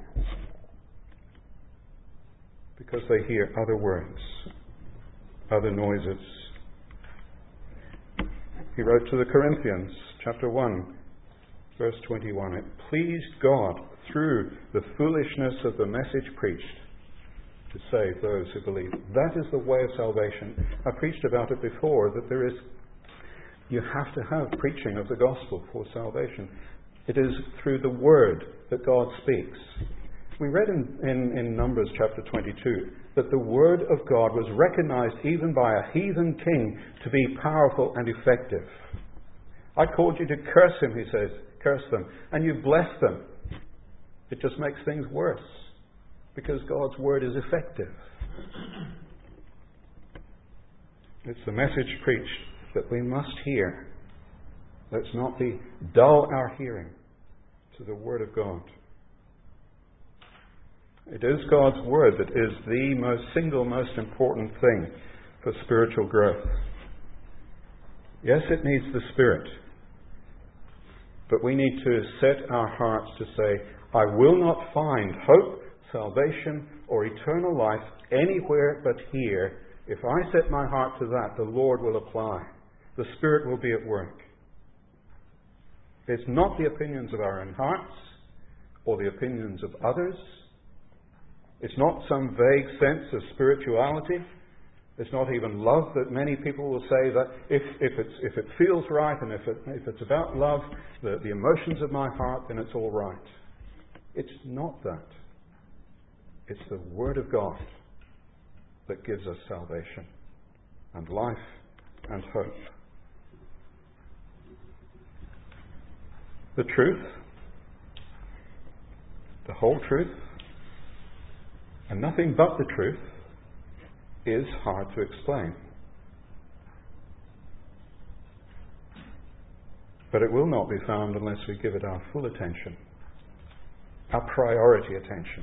because they hear other words, other noises." He wrote to the Corinthians, chapter 1, verse 21, "It pleased God through the foolishness of the message preached to save those who believe." That is the way of salvation. I preached about it before, that you have to have preaching of the gospel for salvation. It is through the word that God speaks. We read in Numbers chapter 22 that the word of God was recognized even by a heathen king to be powerful and effective. "I called you to curse him," he says, "curse them, and you blessed them." It just makes things worse because God's word is effective. It's the message preached that we must hear. Let's not be dull our hearing to the word of God. It is God's word that is the single most important thing for spiritual growth. Yes, it needs the Spirit. But we need to set our hearts to say, "I will not find hope, salvation, or eternal life anywhere but here. If I set my heart to that, the Lord will apply. The Spirit will be at work." It's not the opinions of our own hearts or the opinions of others. It's not some vague sense of spirituality. It's not even love that many people will say that if it feels right and if it's about love, the emotions of my heart, then it's all right. It's not that. It's the Word of God that gives us salvation and life and hope. The truth, the whole truth, and nothing but the truth, is hard to explain. But it will not be found unless we give it our full attention, our priority attention.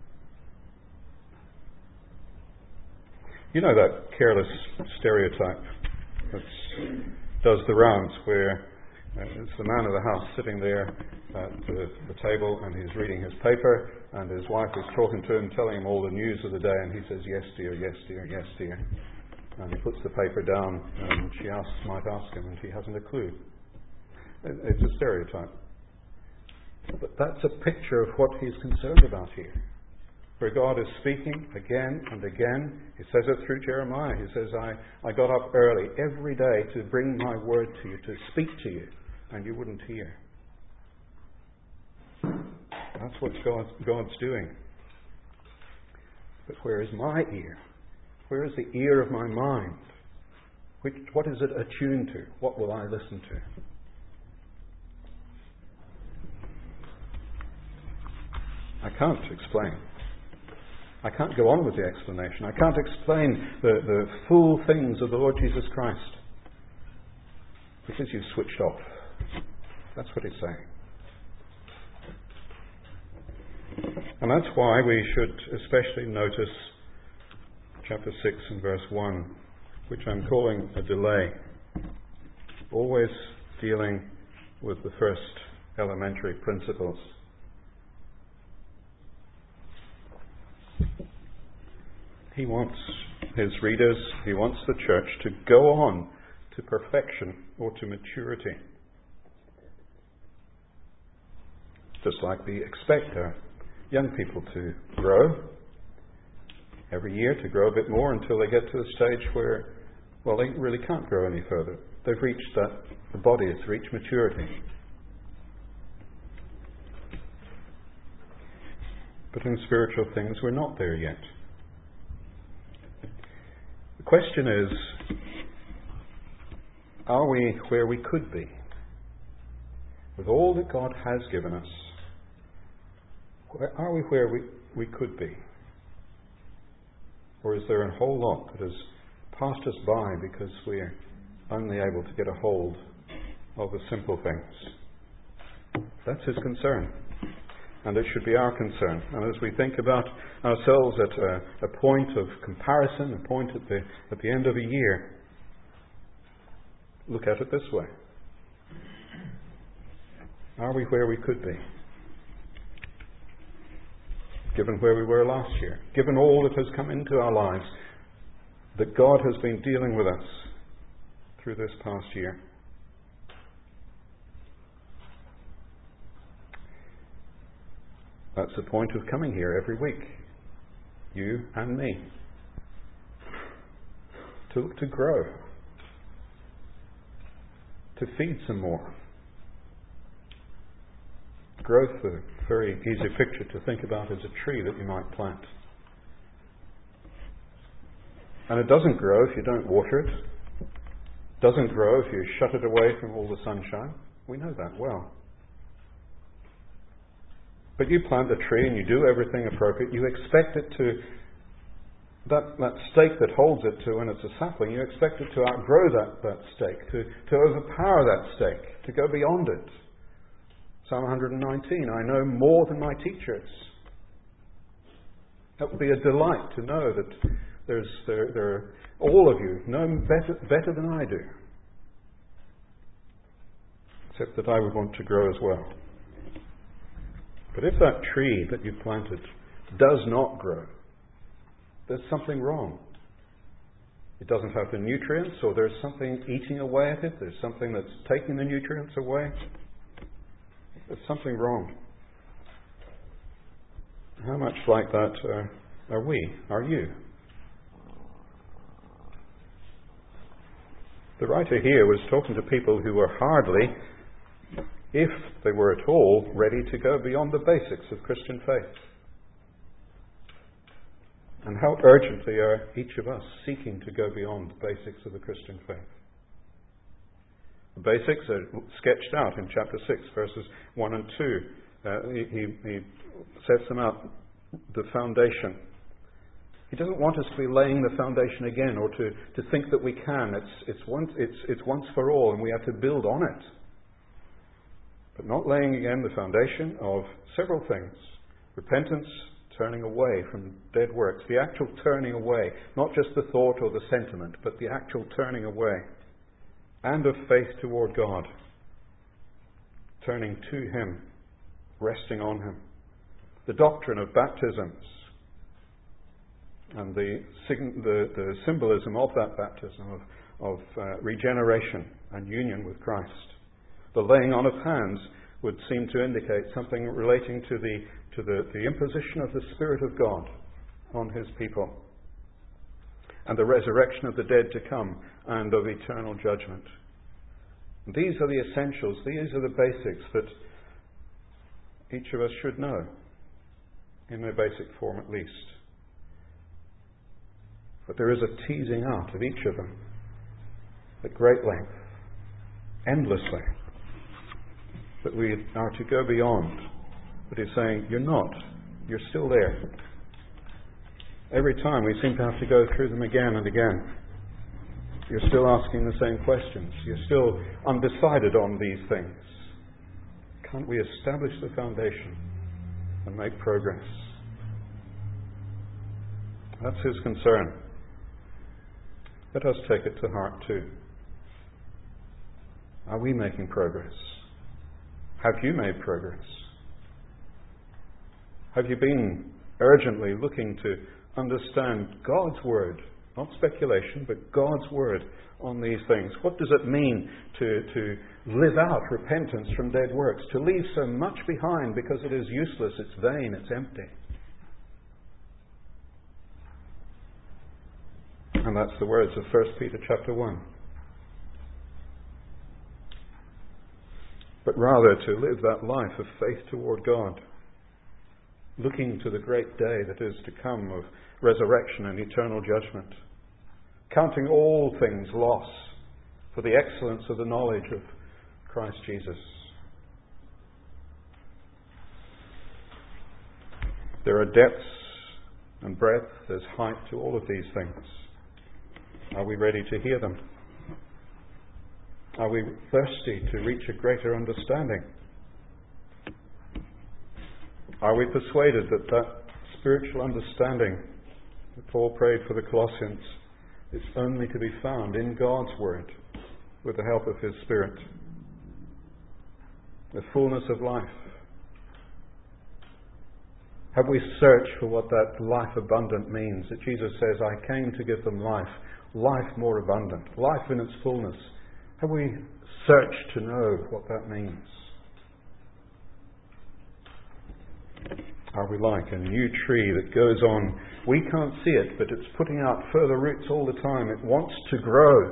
You know that careless stereotype that does the rounds where it's the man of the house sitting there at the table and he's reading his paper and his wife is talking to him, telling him all the news of the day, and he says, "Yes dear, yes dear, yes dear." And he puts the paper down and she might ask him, and he hasn't a clue. It's a stereotype. But that's a picture of what he's concerned about here. Where God is speaking again and again. He says it through Jeremiah. He says, I got up early every day to bring my word to you, to speak to you, and you wouldn't hear. That's what God's doing. But where is my ear? Where is the ear of my mind? What is it attuned to? What will I listen to? I can't explain. I can't go on with the explanation. I can't explain the full things of the Lord Jesus Christ because you've switched off. That's what he's saying. And that's why we should especially notice chapter 6 and verse 1, which I'm calling a delay. Always dealing with the first elementary principles. He wants his readers, he wants the church to go on to perfection or to maturity. Just like we expect our young people to grow every year, to grow a bit more until they get to a stage where, well, they really can't grow any further. They've reached that, the body has reached maturity. But in spiritual things, we're not there yet. The question is, are we where we could be? With all that God has given us, are we where we could be? Or is there a whole lot that has passed us by because we're only able to get a hold of the simple things? That's his concern. And it should be our concern. And as we think about ourselves at a point of comparison, a point at the end of a year, look at it this way. Are we where we could be? Given where we were last year, given all that has come into our lives, that God has been dealing with us through this past year. That's the point of coming here every week, you and me, to grow, to feed some more. Growth, a very easy picture to think about as a tree that you might plant. And it doesn't grow if you don't water it. It doesn't grow if you shut it away from all the sunshine. We know that well. But you plant the tree and you do everything appropriate. You expect it to, that stake that holds it to when it's a sapling, you expect it to outgrow that stake, to overpower that stake, to go beyond it. Psalm 119, I know more than my teachers. That would be a delight to know that there all of you know better than I do. Except that I would want to grow as well. But if that tree that you've planted does not grow, there's something wrong. It doesn't have the nutrients, or there's something eating away at it. There's something that's taking the nutrients away. There's something wrong. How much like that are we? Are you? The writer here was talking to people who were hardly, if they were at all, ready to go beyond the basics of Christian faith. And how urgently are each of us seeking to go beyond the basics of the Christian faith? The basics are sketched out in chapter 6, verses 1 and 2. He sets them out, the foundation. He doesn't want us to be laying the foundation again, or to think that we can. It's once for all, and we have to build on it. But not laying again the foundation of several things. Repentance, turning away from dead works. The actual turning away, not just the thought or the sentiment, but the actual turning away. And of faith toward God. Turning to Him, resting on Him. The doctrine of baptisms and the symbolism of that baptism of regeneration and union with Christ. The laying on of hands would seem to indicate something relating to the imposition of the Spirit of God on His people, and the resurrection of the dead to come, and of eternal judgment. And these are the essentials, these are the basics that each of us should know, in their basic form at least. But there is a teasing out of each of them at great length, endlessly, that we are to go beyond. But He's saying, you're not. You're still there. Every time we seem to have to go through them again and again. You're still asking the same questions. You're still undecided on these things. Can't we establish the foundation and make progress? That's His concern. Let us take it to heart too. Are we making progress? Have you made progress? Have you been urgently looking to understand God's Word, not speculation, but God's Word on these things. What does it mean to live out repentance from dead works, to leave so much behind because it is useless, it's vain, it's empty? And that's the words of 1 Peter chapter 1. But rather to live that life of faith toward God, looking to the great day that is to come of resurrection and eternal judgment, counting all things loss for the excellence of the knowledge of Christ Jesus. There are depths and breadth, there's height to all of these things. Are we ready to hear them? Are we thirsty to reach a greater understanding? Are we persuaded that that spiritual understanding that Paul prayed for the Colossians is only to be found in God's Word with the help of His Spirit? The fullness of life. Have we searched for what that life abundant means? That Jesus says, I came to give them life, life more abundant, life in its fullness. Have we searched to know what that means? Are we like a new tree that goes on? We can't see it, but it's putting out further roots all the time. It wants to grow.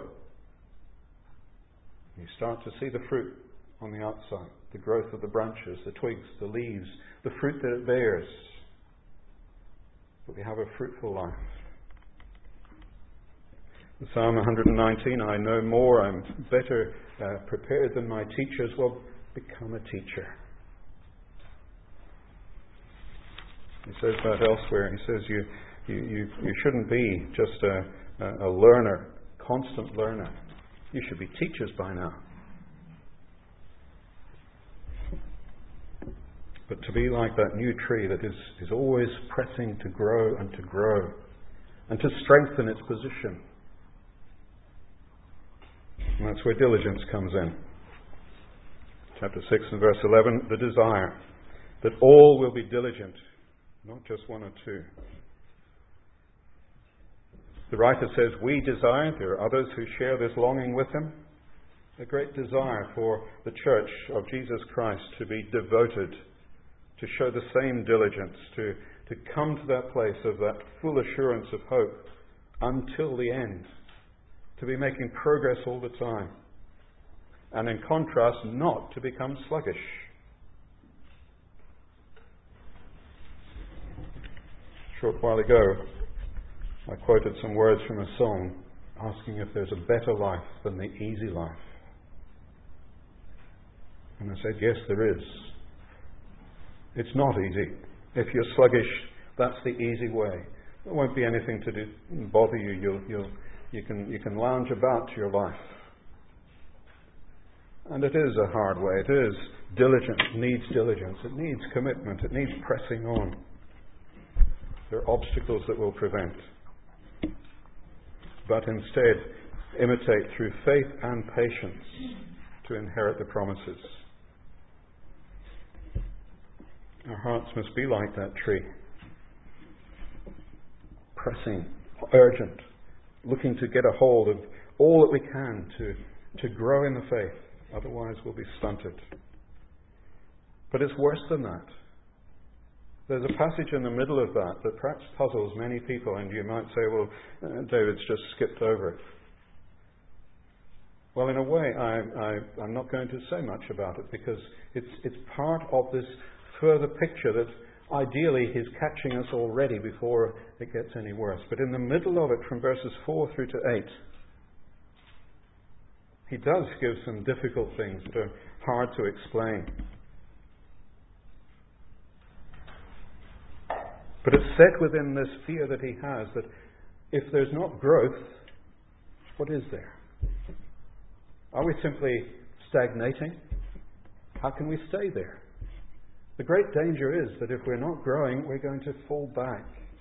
You start to see the fruit on the outside, the growth of the branches, the twigs, the leaves, the fruit that it bears. But we have a fruitful life. In Psalm 119, I know more, I'm better prepared than my teachers. Well, become a teacher. He says that elsewhere. He says you shouldn't be just a learner, constant learner. You should be teachers by now. But to be like that new tree that is always pressing to grow and to strengthen its position. And that's where diligence comes in. Chapter 6 and verse 11, the desire that all will be diligent, not just one or two. The writer says, we desire, there are others who share this longing with him, a great desire for the church of Jesus Christ to be devoted, to show the same diligence, to come to that place of that full assurance of hope until the end, to be making progress all the time, and in contrast, not to become sluggish. A short while ago, I quoted some words from a song asking if there's a better life than the easy life. And I said, yes, there is. It's not easy. If you're sluggish, that's the easy way. There won't be anything to bother you. You can lounge about your life. And it is a hard way. It is diligent. It needs diligence. It needs commitment. It needs pressing on. There are obstacles that will prevent. But instead, imitate through faith and patience to inherit the promises. Our hearts must be like that tree. Pressing, urgent, looking to get a hold of all that we can to grow in the faith. Otherwise we'll be stunted. But it's worse than that. There's a passage in the middle of that perhaps puzzles many people, and you might say, well, David's just skipped over it. Well, in a way, I'm not going to say much about it, because it's part of this further picture that ideally he's catching us already before it gets any worse. But in the middle of it, from verses 4 through to 8, he does give some difficult things that are hard to explain. But it's set within this fear that he has that if there's not growth, what is there? Are we simply stagnating? How can we stay there? The great danger is that if we're not growing, we're going to fall back.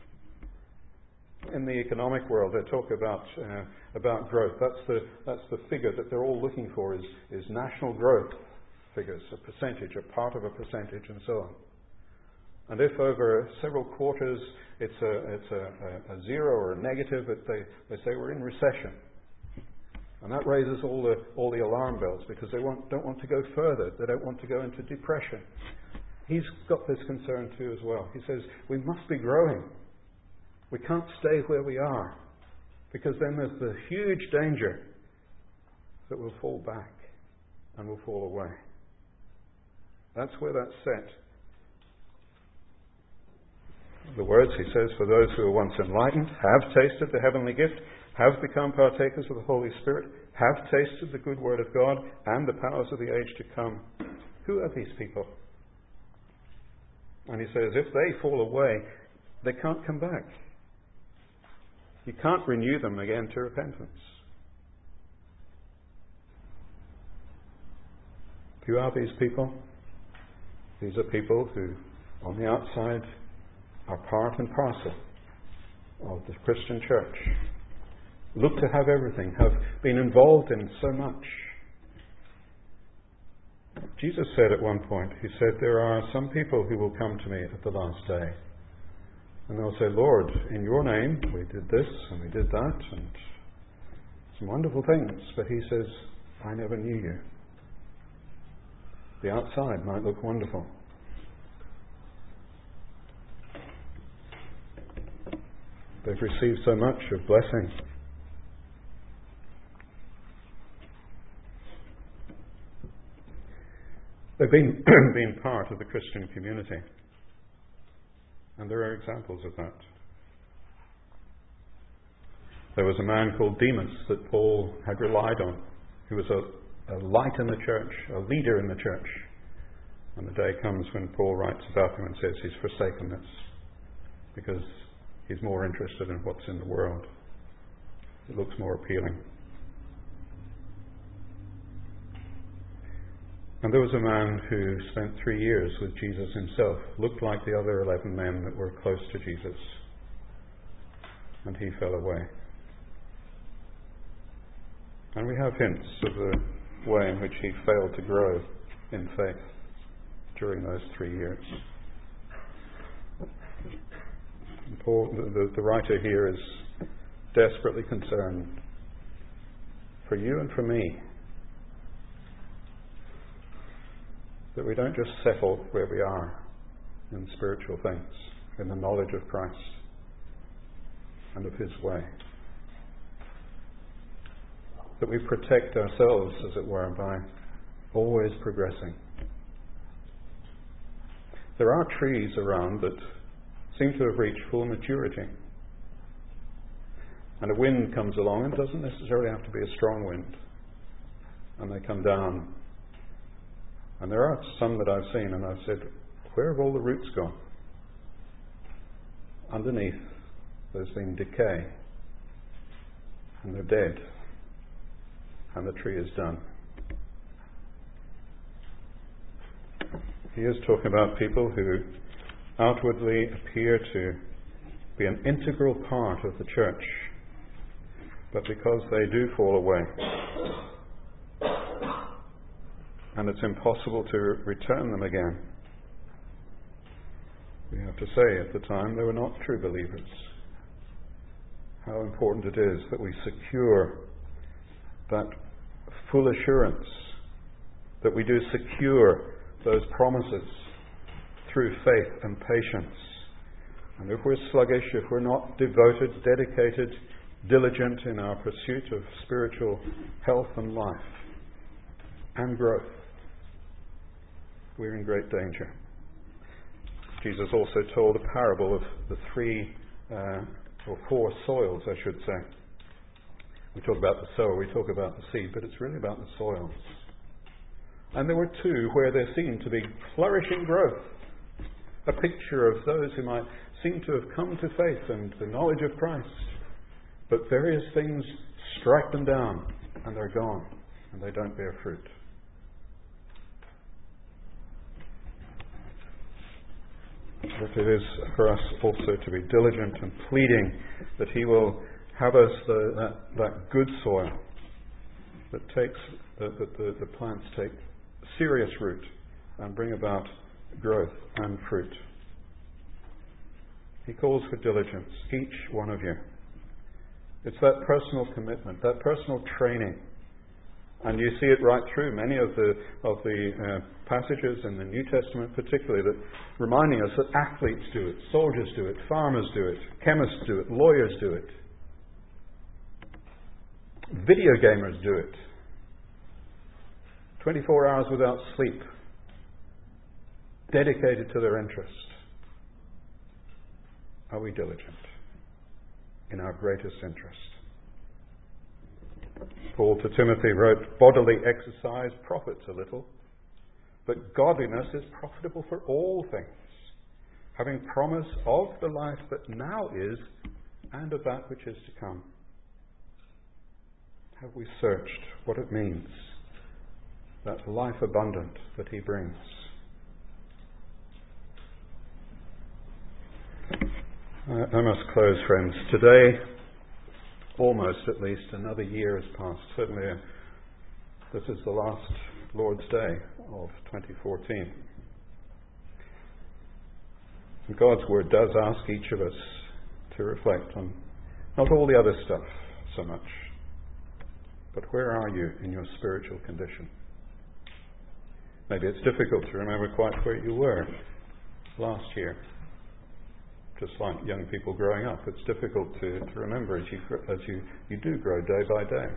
In the economic world, they talk about growth. That's the figure that they're all looking for is national growth figures, a percentage, a part of a percentage, and so on. And if over several quarters it's a zero or a negative, they say we're in recession. And that raises all the alarm bells, because they don't want to go further. They don't want to go into depression. He's got this concern too as well. He says we must be growing. We can't stay where we are, because then there's the huge danger that we'll fall back and we'll fall away. That's where that's set. The words, he says, for those who were once enlightened, have tasted the heavenly gift, have become partakers of the Holy Spirit, have tasted the good word of God and the powers of the age to come. Who are these people? And he says, if they fall away, they can't come back. You can't renew them again to repentance. Who are these people? These are people who, on the outside, are part and parcel of the Christian church. Look to have everything, have been involved in so much. Jesus said at one point, he said, there are some people who will come to me at the last day. And they'll say, Lord, in your name we did this and we did that and some wonderful things. But he says, I never knew you. The outside might look wonderful. They've received so much of blessing. They've been part of the Christian community. And there are examples of that. There was a man called Demas that Paul had relied on, who was a light in the church, a leader in the church. And the day comes when Paul writes about him and says he's forsaken this, because he's more interested in what's in the world. It looks more appealing. And there was a man who spent 3 years with Jesus himself, looked like the other 11 men that were close to Jesus, and he fell away. And we have hints of the way in which he failed to grow in faith during those 3 years. And Paul, the writer here, is desperately concerned for you and for me, that we don't just settle where we are in spiritual things, in the knowledge of Christ and of His way. That we protect ourselves, as it were, by always progressing. There are trees around that seem to have reached full maturity. And a wind comes along, and it doesn't necessarily have to be a strong wind. And they come down. And there are some that I've seen, and I've said, where have all the roots gone? Underneath, there's been decay. And they're dead. And the tree is done. He is talking about people who outwardly appear to be an integral part of the church, but because they do fall away, and it's impossible to return them again, we have to say at the time they were not true believers. How important it is that we secure that full assurance, that we do secure those promises through faith and patience. And if we're sluggish, if we're not devoted, dedicated, diligent in our pursuit of spiritual health and life and growth, we're in great danger. Jesus also told a parable of the 4 soils, I should say. We talk about the sower, we talk about the seed, but it's really about the soils. And there were 2 where there seemed to be flourishing growth. A picture of those who might seem to have come to faith and the knowledge of Christ. But various things strike them down, and they're gone, and they don't bear fruit. But it is for us also to be diligent and pleading that He will have us that good soil that takes the plants take serious root and bring about growth and fruit. He calls for diligence, each one of you. It's that personal commitment, that personal training. And you see it right through many of the passages in the New Testament particularly, that reminding us that athletes do it, soldiers do it, farmers do it, chemists do it, lawyers do it. Video gamers do it. 24 hours without sleep, dedicated to their interest. Are we diligent in our greatest interest? Paul to Timothy wrote, bodily exercise profits a little, but godliness is profitable for all things, having promise of the life that now is and of that which is to come. Have we searched what it means, that life abundant that he brings? I must close, friends. Today, almost at least, another year has passed. Certainly, this is the last Lord's Day of 2014. And God's Word does ask each of us to reflect on not all the other stuff so much, but where are you in your spiritual condition? Maybe it's difficult to remember quite where you were last year. Just like young people growing up, it's difficult to remember as you do grow day by day.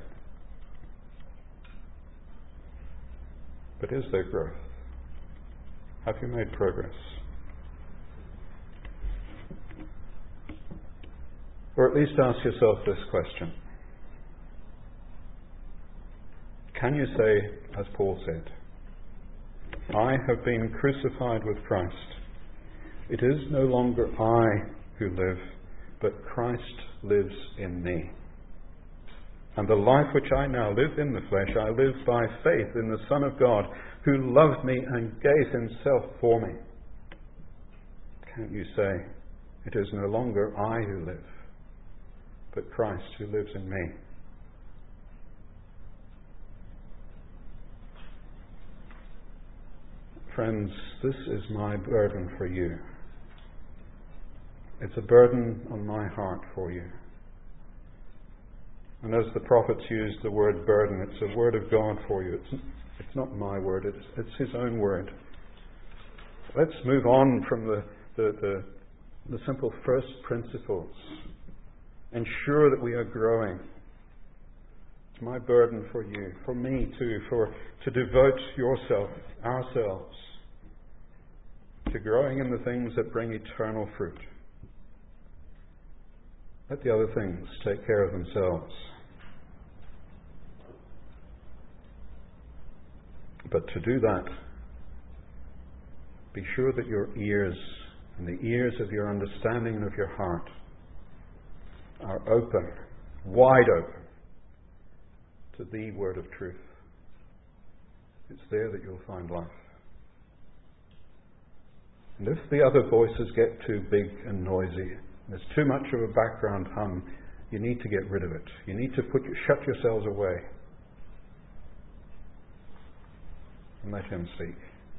But is there growth? Have you made progress? Or at least ask yourself this question. Can you say, as Paul said, I have been crucified with Christ. It is no longer I who live, but Christ lives in me. And the life which I now live in the flesh, I live by faith in the Son of God, who loved me and gave himself for me. Can't you say, it is no longer I who live, but Christ who lives in me? Friends, this is my burden for you. It's a burden on my heart for you. And as the prophets used the word burden, it's a word of God for you. It's not my word, it's his own word. Let's move on from the simple first principles. Ensure that we are growing. It's my burden for you, for me too, to devote ourselves, to growing in the things that bring eternal fruit. Let the other things take care of themselves. But to do that, be sure that your ears and the ears of your understanding and of your heart are open, wide open, to the word of truth. It's there that you'll find life. And if the other voices get too big and noisy, there's too much of a background hum, you need to get rid of it. You need to shut yourselves away and let him speak.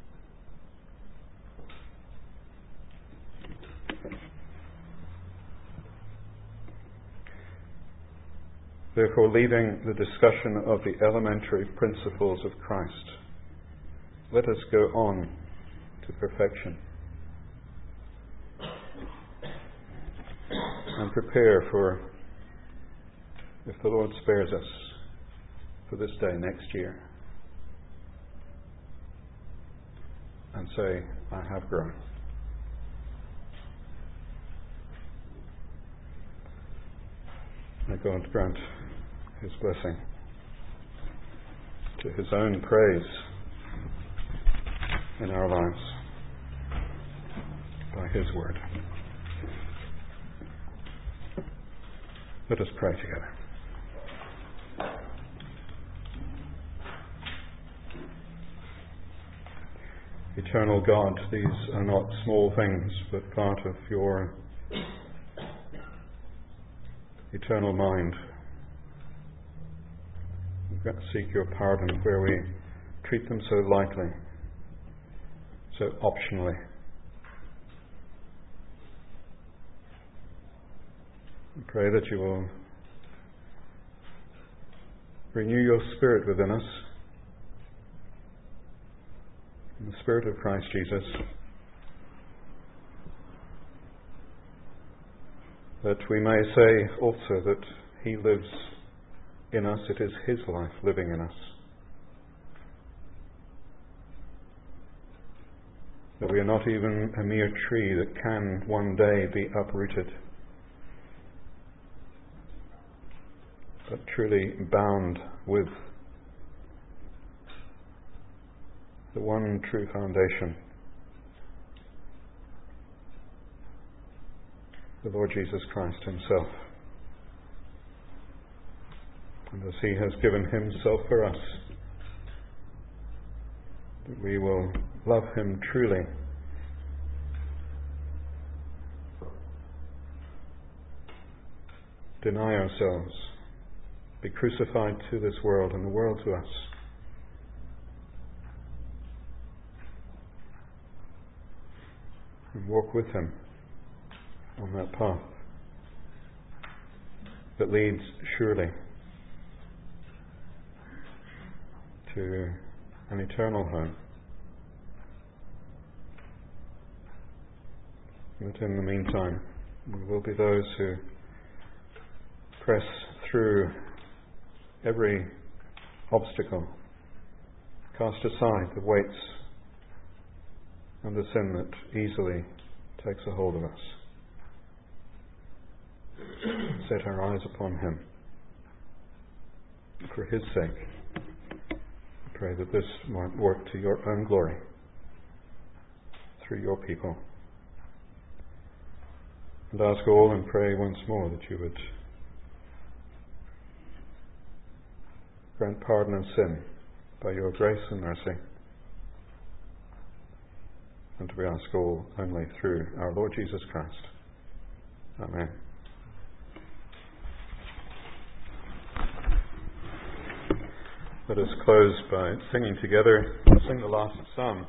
Therefore, leaving the discussion of the elementary principles of Christ, let us go on to perfection and prepare for, if the Lord spares us, for this day next year, and say, I have grown. May God grant his blessing to his own praise in our lives by his word. Let us pray together. Eternal God, these are not small things, but part of your eternal mind. We've got to seek your pardon where we treat them so lightly, so optionally. I pray that you will renew your spirit within us, in the Spirit of Christ Jesus, that we may say also that he lives in us. It is his life living in us. That we are not even a mere tree that can one day be uprooted, but truly bound with the one true foundation, the Lord Jesus Christ himself. And as he has given himself for us, that we will love him truly, deny ourselves, be crucified to this world and the world to us, and walk with him on that path that leads surely to an eternal home. But in the meantime, we will be those who press through every obstacle, cast aside the weights and the sin that easily takes a hold of us. Set our eyes upon him. For his sake, I pray that this might work to your own glory through your people. And ask all and pray once more that you would grant pardon of sin by your grace and mercy. And we ask all only through our Lord Jesus Christ. Amen. Let us close by singing together. We'll sing the last psalm.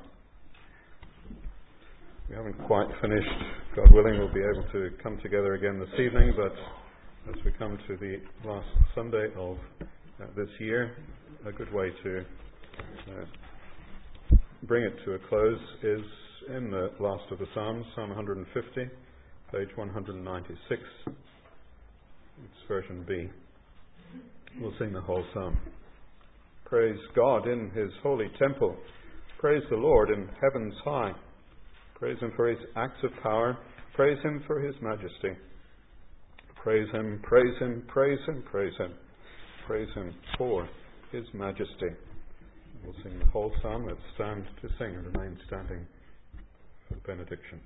We haven't quite finished. God willing, we'll be able to come together again this evening, but as we come to the last Sunday of this year, a good way to bring it to a close is in the last of the Psalms, Psalm 150, page 196. It's version B. We'll sing the whole psalm. Praise God in his holy temple. Praise the Lord in heavens high. Praise him for his acts of power. Praise him for his majesty. Praise him, praise him, praise him, praise him. Praise him for his majesty. We'll sing the whole psalm. Let's stand to sing and remain standing for the benediction.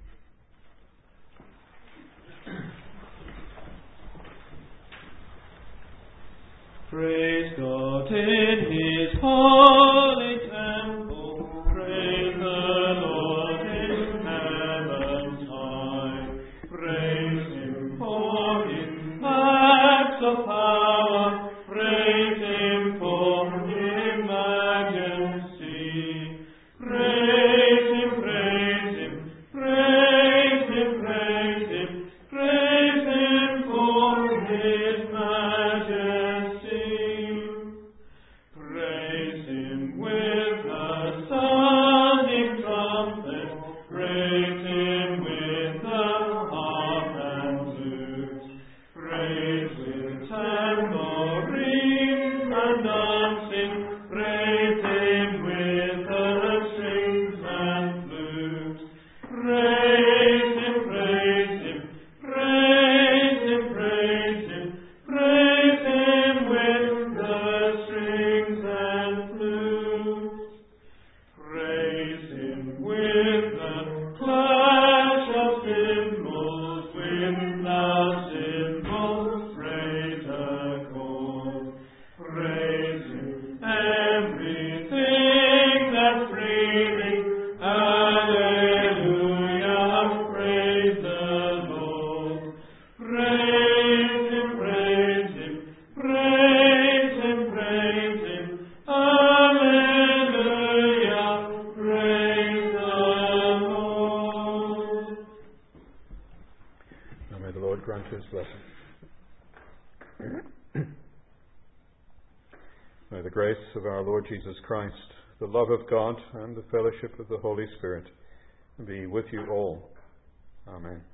Praise God in his holy temple. Praise the Lord in heaven's high. Praise him for his acts of power. Praise him for his majesty. Praise him, praise him, praise him, praise him, praise him for his majesty. Praise him with the sounding trumpet. Praise him with the harp and flute. Praise with tambourine and dancing. Praise him with the strings and flute. Praise him, praise him, praise him, praise him, praise him with the strings and flute. Praise him with the clash of cymbals, with loud cymbals, praise accord. Praise him, everything that's breathing, hallelujah, praise the Lord. Praise him, praise him, praise him, praise him, hallelujah, praise the Lord. Now may the Lord grant his blessing. May the grace of our Lord Jesus Christ, the love of God, and the fellowship of the Holy Spirit be with you all. Amen.